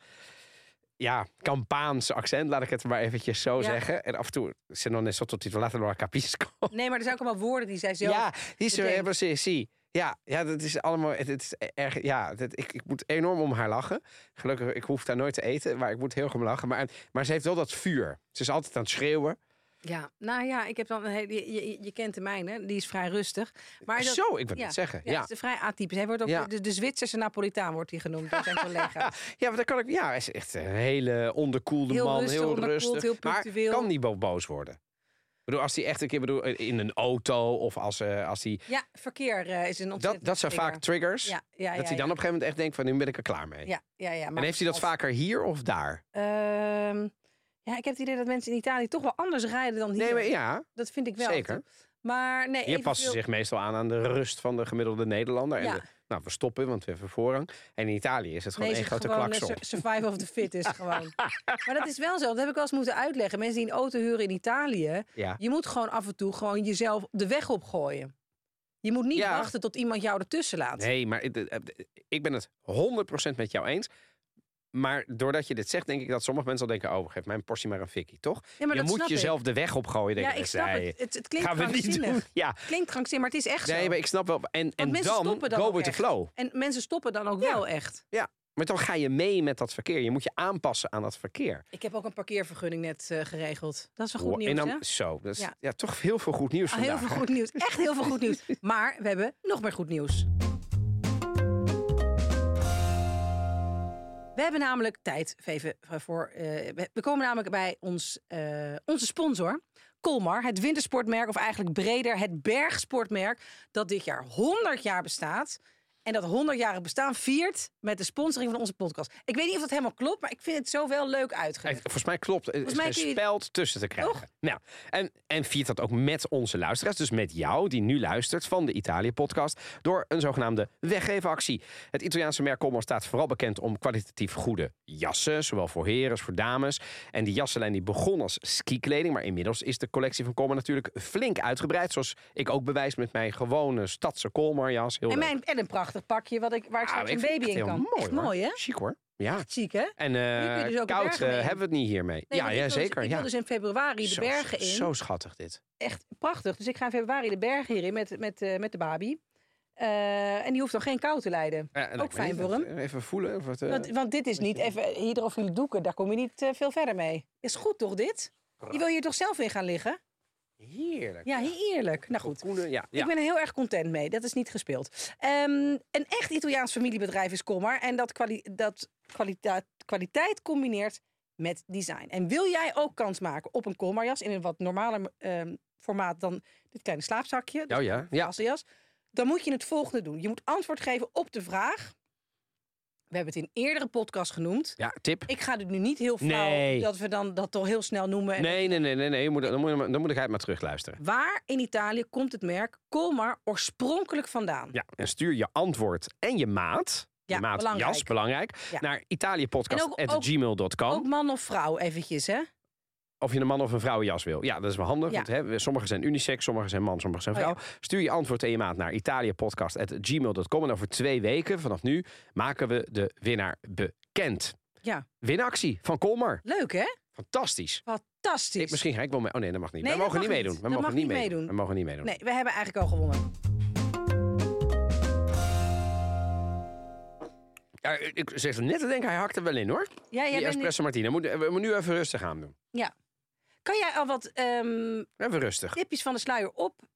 [SPEAKER 2] Ja, Campaanse accent, laat ik het maar eventjes zo
[SPEAKER 1] ja.
[SPEAKER 2] zeggen. En af en toe, se non è sottotitolato, non capisco.
[SPEAKER 1] Nee, maar er zijn ook allemaal woorden die zij zelf...
[SPEAKER 2] Ja, die ze
[SPEAKER 1] bedenkt.
[SPEAKER 2] precies, zie. Ja, ja, dat is allemaal. Het, het is erg. Ja, het, ik, ik moet enorm om haar lachen. Gelukkig, ik hoef daar nooit te eten, maar ik moet heel erg om lachen. Maar, maar ze heeft wel dat vuur. Ze is altijd aan het schreeuwen.
[SPEAKER 1] Ja, nou ja, ik heb dan een hele, je, je, je kent de mijne, die is vrij rustig. Maar dat,
[SPEAKER 2] Zo, ik wil
[SPEAKER 1] ja,
[SPEAKER 2] het zeggen.
[SPEAKER 1] Ja,
[SPEAKER 2] Ja,
[SPEAKER 1] het is vrij atypisch. Hij wordt ook
[SPEAKER 2] Ja.
[SPEAKER 1] de, de Zwitserse Napolitaan wordt hij genoemd door zijn collega's.
[SPEAKER 2] ja, maar dan kan ik. Ja, hij is echt een hele onderkoelde
[SPEAKER 1] Heel
[SPEAKER 2] man,
[SPEAKER 1] rustig,
[SPEAKER 2] heel
[SPEAKER 1] onderkoeld,
[SPEAKER 2] rustig.
[SPEAKER 1] heel
[SPEAKER 2] maar
[SPEAKER 1] punctueel.
[SPEAKER 2] kan die bo- boos worden? Ik bedoel, als hij echt een keer bedoel, in een auto of als, uh, als hij.
[SPEAKER 1] Ja, verkeer uh, is een
[SPEAKER 2] Dat,
[SPEAKER 1] ontzettend
[SPEAKER 2] dat zijn
[SPEAKER 1] trigger.
[SPEAKER 2] vaak triggers.
[SPEAKER 1] Ja, ja, ja,
[SPEAKER 2] dat hij dan
[SPEAKER 1] ja.
[SPEAKER 2] op een gegeven moment echt denkt van nu ben ik er klaar mee.
[SPEAKER 1] Ja, ja, ja. Maar
[SPEAKER 2] en heeft hij dat
[SPEAKER 1] als-
[SPEAKER 2] vaker hier of daar?
[SPEAKER 1] Ehm, ja, ik heb het idee dat mensen in Italië toch wel anders rijden dan hier.
[SPEAKER 2] Nee, maar ja.
[SPEAKER 1] Dat vind ik wel.
[SPEAKER 2] Zeker.
[SPEAKER 1] Maar nee,
[SPEAKER 2] Hier passen ze zich meestal aan aan de rust van de gemiddelde Nederlander.
[SPEAKER 1] Ja.
[SPEAKER 2] En de, nou, we stoppen, want we hebben voorrang. En in Italië is het gewoon
[SPEAKER 1] Nee,
[SPEAKER 2] één
[SPEAKER 1] is het
[SPEAKER 2] grote
[SPEAKER 1] gewoon
[SPEAKER 2] klakson.
[SPEAKER 1] uh, survival of the fittest gewoon. Maar dat is wel zo. Dat heb ik wel eens moeten uitleggen. Mensen die een auto huren in Italië.
[SPEAKER 2] Ja.
[SPEAKER 1] Je moet gewoon af en toe gewoon jezelf de weg opgooien. Je moet niet
[SPEAKER 2] Ja.
[SPEAKER 1] wachten tot iemand jou ertussen laat.
[SPEAKER 2] Nee, maar ik- ik ben het honderd procent met jou eens. Maar doordat je dit zegt, denk ik dat sommige mensen al denken... oh, geef mijn portie maar een fikkie, toch?
[SPEAKER 1] Ja, maar
[SPEAKER 2] je
[SPEAKER 1] dat
[SPEAKER 2] moet
[SPEAKER 1] snap
[SPEAKER 2] jezelf
[SPEAKER 1] ik.
[SPEAKER 2] de weg opgooien. Denk
[SPEAKER 1] Ja, ik snap
[SPEAKER 2] nee,
[SPEAKER 1] het. Het, het klinkt
[SPEAKER 2] gaan we niet
[SPEAKER 1] krankzinnig.
[SPEAKER 2] doen. Ja.
[SPEAKER 1] Het klinkt krankzinnig, maar het is echt zo.
[SPEAKER 2] Nee, maar ik snap wel. En, en
[SPEAKER 1] mensen
[SPEAKER 2] dan,
[SPEAKER 1] stoppen dan
[SPEAKER 2] go
[SPEAKER 1] ook
[SPEAKER 2] with the
[SPEAKER 1] echt.
[SPEAKER 2] flow.
[SPEAKER 1] En mensen stoppen dan ook
[SPEAKER 2] Ja.
[SPEAKER 1] wel echt.
[SPEAKER 2] Ja, maar dan ga je mee met dat verkeer. Je moet je aanpassen aan dat verkeer.
[SPEAKER 1] Ik heb ook een parkeervergunning net uh, geregeld. Dat is wel goed
[SPEAKER 2] Wow,
[SPEAKER 1] nieuws,
[SPEAKER 2] en dan,
[SPEAKER 1] hè?
[SPEAKER 2] Zo, dat is
[SPEAKER 1] Ja.
[SPEAKER 2] ja. toch heel veel goed nieuws
[SPEAKER 1] Ah, heel
[SPEAKER 2] vandaag.
[SPEAKER 1] veel
[SPEAKER 2] hè?
[SPEAKER 1] goed nieuws. Echt heel veel goed nieuws. Maar we hebben nog meer goed nieuws. We hebben namelijk tijd even voor. Uh, we komen namelijk bij ons, uh, onze sponsor. Colmar, het wintersportmerk, of eigenlijk breder het bergsportmerk, dat dit jaar honderd jaar bestaat. En dat honderdjarig bestaan viert met de sponsoring van onze podcast. Ik weet niet of dat helemaal klopt, maar ik vind het zo wel leuk uitgelegd.
[SPEAKER 2] Volgens mij klopt. Er is
[SPEAKER 1] mij
[SPEAKER 2] geen
[SPEAKER 1] kun je-
[SPEAKER 2] speld tussen te krijgen.
[SPEAKER 1] Toch?
[SPEAKER 2] Nou, en, en viert dat ook met onze luisteraars. Dus met jou, die nu luistert van de Italië-podcast. Door een zogenaamde weggeefactie. Het Italiaanse merk Colmar staat vooral bekend om kwalitatief goede jassen. Zowel voor heren als voor dames. En die jassenlijn die begon als skikleding. Maar inmiddels is de collectie van Colmar natuurlijk flink uitgebreid. Zoals ik ook bewijs met mijn gewone stadse Colmar jas. Heel
[SPEAKER 1] En,
[SPEAKER 2] leuk.
[SPEAKER 1] mijn, en een prachtig pakje wat ik, waar ik
[SPEAKER 2] Ah,
[SPEAKER 1] straks
[SPEAKER 2] ik
[SPEAKER 1] een
[SPEAKER 2] vind
[SPEAKER 1] baby
[SPEAKER 2] het
[SPEAKER 1] in
[SPEAKER 2] heel
[SPEAKER 1] kan.
[SPEAKER 2] Mooi,
[SPEAKER 1] Echt
[SPEAKER 2] hoor.
[SPEAKER 1] mooi, hè?
[SPEAKER 2] Chic hoor. Ja.
[SPEAKER 1] Echt chic, hè?
[SPEAKER 2] En
[SPEAKER 1] Hier
[SPEAKER 2] uh,
[SPEAKER 1] kun je dus ook de
[SPEAKER 2] koud
[SPEAKER 1] bergen
[SPEAKER 2] uh,
[SPEAKER 1] mee in.
[SPEAKER 2] hebben we het niet hiermee.
[SPEAKER 1] Nee,
[SPEAKER 2] ja,
[SPEAKER 1] want
[SPEAKER 2] ja,
[SPEAKER 1] ik wil
[SPEAKER 2] zeker.
[SPEAKER 1] Dus, ik
[SPEAKER 2] ja.
[SPEAKER 1] wil dus in februari de
[SPEAKER 2] Zo-
[SPEAKER 1] bergen in.
[SPEAKER 2] Zo schattig dit.
[SPEAKER 1] Echt prachtig. Dus ik ga in februari de bergen hierin met, met, uh, met de baby. Uh, en die hoeft dan geen kou te lijden.
[SPEAKER 2] Ja,
[SPEAKER 1] ook fijn voor hem.
[SPEAKER 2] Even voelen. Of het, uh...
[SPEAKER 1] want, want dit is niet even hydrofiele doeken. Daar kom je niet uh, veel verder mee. Is goed toch dit? Je wil hier toch zelf in gaan liggen?
[SPEAKER 2] Heerlijk.
[SPEAKER 1] Ja, heerlijk. Nou goed.
[SPEAKER 2] Koenen, ja, ja.
[SPEAKER 1] Ik ben er heel erg content mee. Dat is niet gespeeld. Um, een echt Italiaans familiebedrijf is Colmar. En dat, kwali dat kwaliteit, kwaliteit combineert met design. En wil jij ook kans maken op een Colmar jas in een wat normaler um, formaat dan dit kleine slaapzakje?
[SPEAKER 2] Oh ja, ja.
[SPEAKER 1] Jas, dan moet je het volgende doen. Je moet antwoord geven op de vraag. We hebben het in eerdere podcast genoemd.
[SPEAKER 2] Ja, tip.
[SPEAKER 1] Ik ga het nu niet heel flauw
[SPEAKER 2] Nee.
[SPEAKER 1] dat we dan dat toch heel snel noemen. En
[SPEAKER 2] Nee, nee, nee, nee, nee. Je moet, dan, moet, dan moet ik uit maar terugluisteren.
[SPEAKER 1] Waar in Italië komt het merk Colmar oorspronkelijk vandaan?
[SPEAKER 2] Ja, en stuur je antwoord en je maat.
[SPEAKER 1] Ja,
[SPEAKER 2] je maat
[SPEAKER 1] belangrijk.
[SPEAKER 2] jas, belangrijk.
[SPEAKER 1] Ja.
[SPEAKER 2] Naar italiëpodcast at gmail dot com.
[SPEAKER 1] Ook man of vrouw eventjes, hè?
[SPEAKER 2] of je een man of een vrouwenjas wil. Ja, dat is wel handig.
[SPEAKER 1] Ja.
[SPEAKER 2] Want, hè, sommigen zijn unisex, sommigen zijn man, sommigen zijn vrouw.
[SPEAKER 1] Oh, ja.
[SPEAKER 2] Stuur je antwoord en je maat naar italiapodcast at gmail dot com. En over twee weken, vanaf nu, maken we de winnaar bekend.
[SPEAKER 1] Ja.
[SPEAKER 2] Winactie van Colmar.
[SPEAKER 1] Leuk, hè?
[SPEAKER 2] Fantastisch.
[SPEAKER 1] Fantastisch.
[SPEAKER 2] Ik, misschien ga ik wel mee. Oh nee, dat mag niet.
[SPEAKER 1] Nee,
[SPEAKER 2] we
[SPEAKER 1] dat
[SPEAKER 2] mogen niet
[SPEAKER 1] mag
[SPEAKER 2] meedoen.
[SPEAKER 1] niet.
[SPEAKER 2] We
[SPEAKER 1] Dat
[SPEAKER 2] mogen
[SPEAKER 1] mag
[SPEAKER 2] niet
[SPEAKER 1] niet
[SPEAKER 2] meedoen.
[SPEAKER 1] meedoen.
[SPEAKER 2] We mogen niet meedoen.
[SPEAKER 1] Nee, we hebben eigenlijk al gewonnen.
[SPEAKER 2] Ja, ik zeg er net te denken, hij hakt er wel in, hoor.
[SPEAKER 1] Ja, jij
[SPEAKER 2] Die
[SPEAKER 1] bent
[SPEAKER 2] espresso martini. Moet, we moeten nu even rustig aan doen.
[SPEAKER 1] niet... ja. Kan jij al wat ehm,
[SPEAKER 2] Even rustig.
[SPEAKER 1] tipjes van de sluier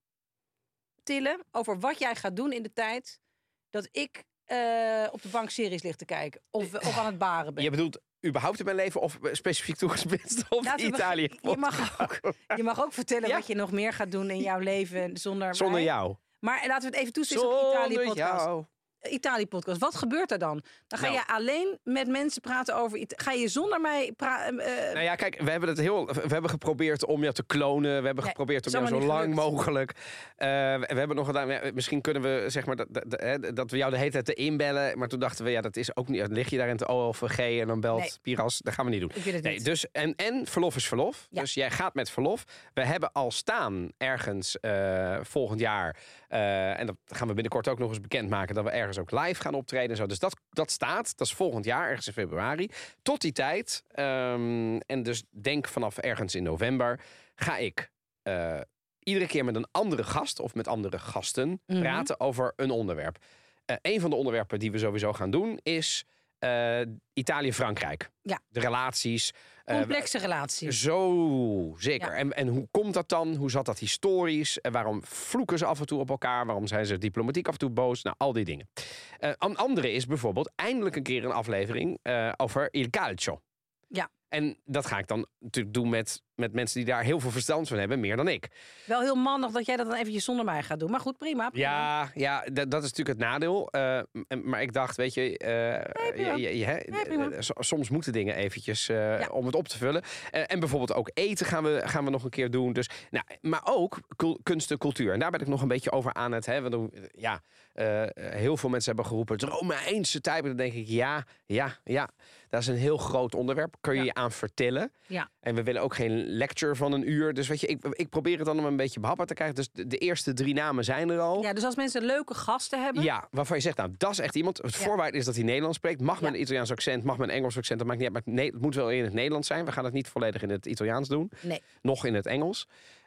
[SPEAKER 1] optillen over wat jij gaat doen in de tijd dat ik eh, op de bank series lig te kijken? Of, of aan het baren ben?
[SPEAKER 2] Je bedoelt überhaupt in mijn leven of specifiek toegespitst op
[SPEAKER 1] Laten we
[SPEAKER 2] Italië?
[SPEAKER 1] beg- Je mag ook, je mag ook vertellen
[SPEAKER 2] Ja.
[SPEAKER 1] wat je nog meer gaat doen in jouw leven zonder
[SPEAKER 2] Zonder
[SPEAKER 1] mij.
[SPEAKER 2] jou.
[SPEAKER 1] Maar laten we het even toespitsen op
[SPEAKER 2] Zonder
[SPEAKER 1] Italië-podcast.
[SPEAKER 2] jou.
[SPEAKER 1] Italië-podcast. Wat gebeurt er dan? Dan ga
[SPEAKER 2] Nou.
[SPEAKER 1] je alleen met mensen praten over... Ita- Ga je zonder mij praten?
[SPEAKER 2] Nou ja, kijk, we hebben het heel. We hebben geprobeerd om jou te klonen. We hebben
[SPEAKER 1] Nee,
[SPEAKER 2] geprobeerd om
[SPEAKER 1] is
[SPEAKER 2] jou zo
[SPEAKER 1] allemaal
[SPEAKER 2] lang
[SPEAKER 1] niet gelukt.
[SPEAKER 2] mogelijk. Uh, we, we hebben nog gedaan. Ja, misschien kunnen we zeg maar dat, dat, dat, dat we jou de hele tijd te inbellen. Maar toen dachten we, ja, dat is ook niet. Dan lig je daar in het O L V G en dan belt
[SPEAKER 1] Nee.
[SPEAKER 2] Piras. Dat gaan we niet doen.
[SPEAKER 1] Ik wil het
[SPEAKER 2] Nee,
[SPEAKER 1] niet.
[SPEAKER 2] dus en, en verlof is verlof.
[SPEAKER 1] Ja.
[SPEAKER 2] Dus jij gaat met verlof. We hebben al staan ergens uh, volgend jaar. Uh, en dat gaan we binnenkort ook nog eens bekendmaken. Dat we ergens ook live gaan optreden en zo. Dus dat, dat staat. Dat is volgend jaar, ergens in februari. Tot die tijd. Um, en dus denk vanaf ergens in november. Ga ik uh, iedere keer met een andere gast. Of met andere gasten.
[SPEAKER 1] Mhm.
[SPEAKER 2] Praten over een onderwerp. Uh, een van de onderwerpen die we sowieso gaan doen is uh, Italië-Frankrijk.
[SPEAKER 1] Ja.
[SPEAKER 2] De relaties. Uh,
[SPEAKER 1] Complexe relaties.
[SPEAKER 2] Zo, zeker.
[SPEAKER 1] Ja.
[SPEAKER 2] En, en hoe komt dat dan? Hoe zat dat historisch? En waarom vloeken ze af en toe op elkaar? Waarom zijn ze diplomatiek af en toe boos? Nou, al die dingen. Uh, een andere is bijvoorbeeld eindelijk een keer een aflevering uh, over Il Calcio.
[SPEAKER 1] Ja.
[SPEAKER 2] En dat ga ik dan natuurlijk doen met, met mensen die daar heel veel verstand van hebben, meer dan ik.
[SPEAKER 1] Wel heel mannig dat jij dat dan eventjes zonder mij gaat doen. Maar goed, prima. prima.
[SPEAKER 2] Ja, ja d- dat is natuurlijk het nadeel. Uh, m- maar ik dacht, weet je, uh,
[SPEAKER 1] Nee, prima.
[SPEAKER 2] je, je, je, hè,
[SPEAKER 1] Nee, prima.
[SPEAKER 2] uh, so- soms moeten dingen eventjes uh,
[SPEAKER 1] Ja.
[SPEAKER 2] om het op te vullen. Uh, en bijvoorbeeld ook eten gaan we, gaan we nog een keer doen. Dus, nou, maar ook kul- kunst en cultuur. En daar ben ik nog een beetje over aan het... Hè, want, uh, ja, uh, heel veel mensen hebben geroepen... het Romeinse tijd. Dan denk ik, ja, ja, ja. Dat is een heel groot onderwerp. Kun je
[SPEAKER 1] Ja.
[SPEAKER 2] je aan vertellen.
[SPEAKER 1] Ja.
[SPEAKER 2] En we willen ook geen lecture van een uur. Dus weet je, ik, ik probeer het dan om een beetje behapbaar te krijgen. Dus de, de eerste drie namen zijn er al.
[SPEAKER 1] Ja, dus als mensen leuke gasten hebben...
[SPEAKER 2] Ja, waarvan je zegt, nou, dat is echt iemand. Het
[SPEAKER 1] Ja.
[SPEAKER 2] voorwaarde is dat hij Nederlands spreekt. Mag met
[SPEAKER 1] Ja.
[SPEAKER 2] een Italiaans accent, mag met een Engels accent. Dat maakt niet uit, maar het, ne- het moet wel in het Nederlands zijn. We gaan het niet volledig in het Italiaans doen.
[SPEAKER 1] Nee.
[SPEAKER 2] Nog in het Engels.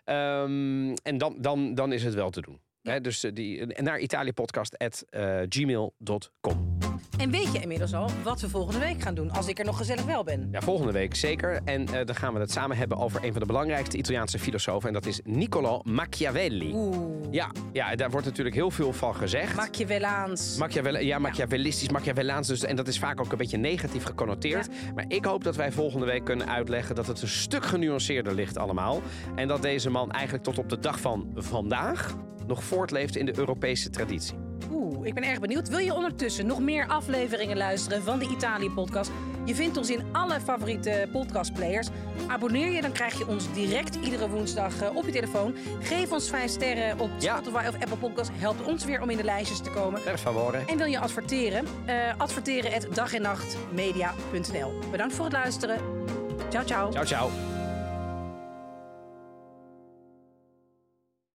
[SPEAKER 2] Um, en dan, dan, dan is het wel te doen.
[SPEAKER 1] Ja.
[SPEAKER 2] He, dus uh, die, naar italiapodcast at gmail dot com.
[SPEAKER 1] En weet je inmiddels al wat we volgende week gaan doen... als ik er nog gezellig wel ben?
[SPEAKER 2] Ja, volgende week zeker. En uh, dan gaan we het samen hebben over een van de belangrijkste Italiaanse filosofen. En dat is Niccolò Machiavelli.
[SPEAKER 1] Oeh.
[SPEAKER 2] Ja, ja, daar wordt natuurlijk heel veel van gezegd.
[SPEAKER 1] Machiavellaans.
[SPEAKER 2] Machiavel, ja, Machiavellistisch, Machiavellaans. Dus, en dat is vaak ook een beetje negatief geconnoteerd.
[SPEAKER 1] Ja.
[SPEAKER 2] Maar ik hoop dat wij volgende week kunnen uitleggen dat het een stuk genuanceerder ligt allemaal. En dat deze man eigenlijk tot op de dag van vandaag nog voortleeft in de Europese traditie.
[SPEAKER 1] Oeh, ik ben erg benieuwd. Wil je ondertussen nog meer afleveringen luisteren van de Italië-podcast? Je vindt ons in alle favoriete podcastplayers. Abonneer je, dan krijg je ons direct iedere woensdag uh, op je telefoon. Geef ons vijf sterren op
[SPEAKER 2] Ja.
[SPEAKER 1] Spotify of Apple Podcast. Helpt ons weer om in de lijstjes te komen.
[SPEAKER 2] Per favore.
[SPEAKER 1] En wil je adverteren? Uh, adverteren at dag en nacht media punt n l. Bedankt voor het luisteren. Ciao, ciao.
[SPEAKER 2] Ciao, ciao.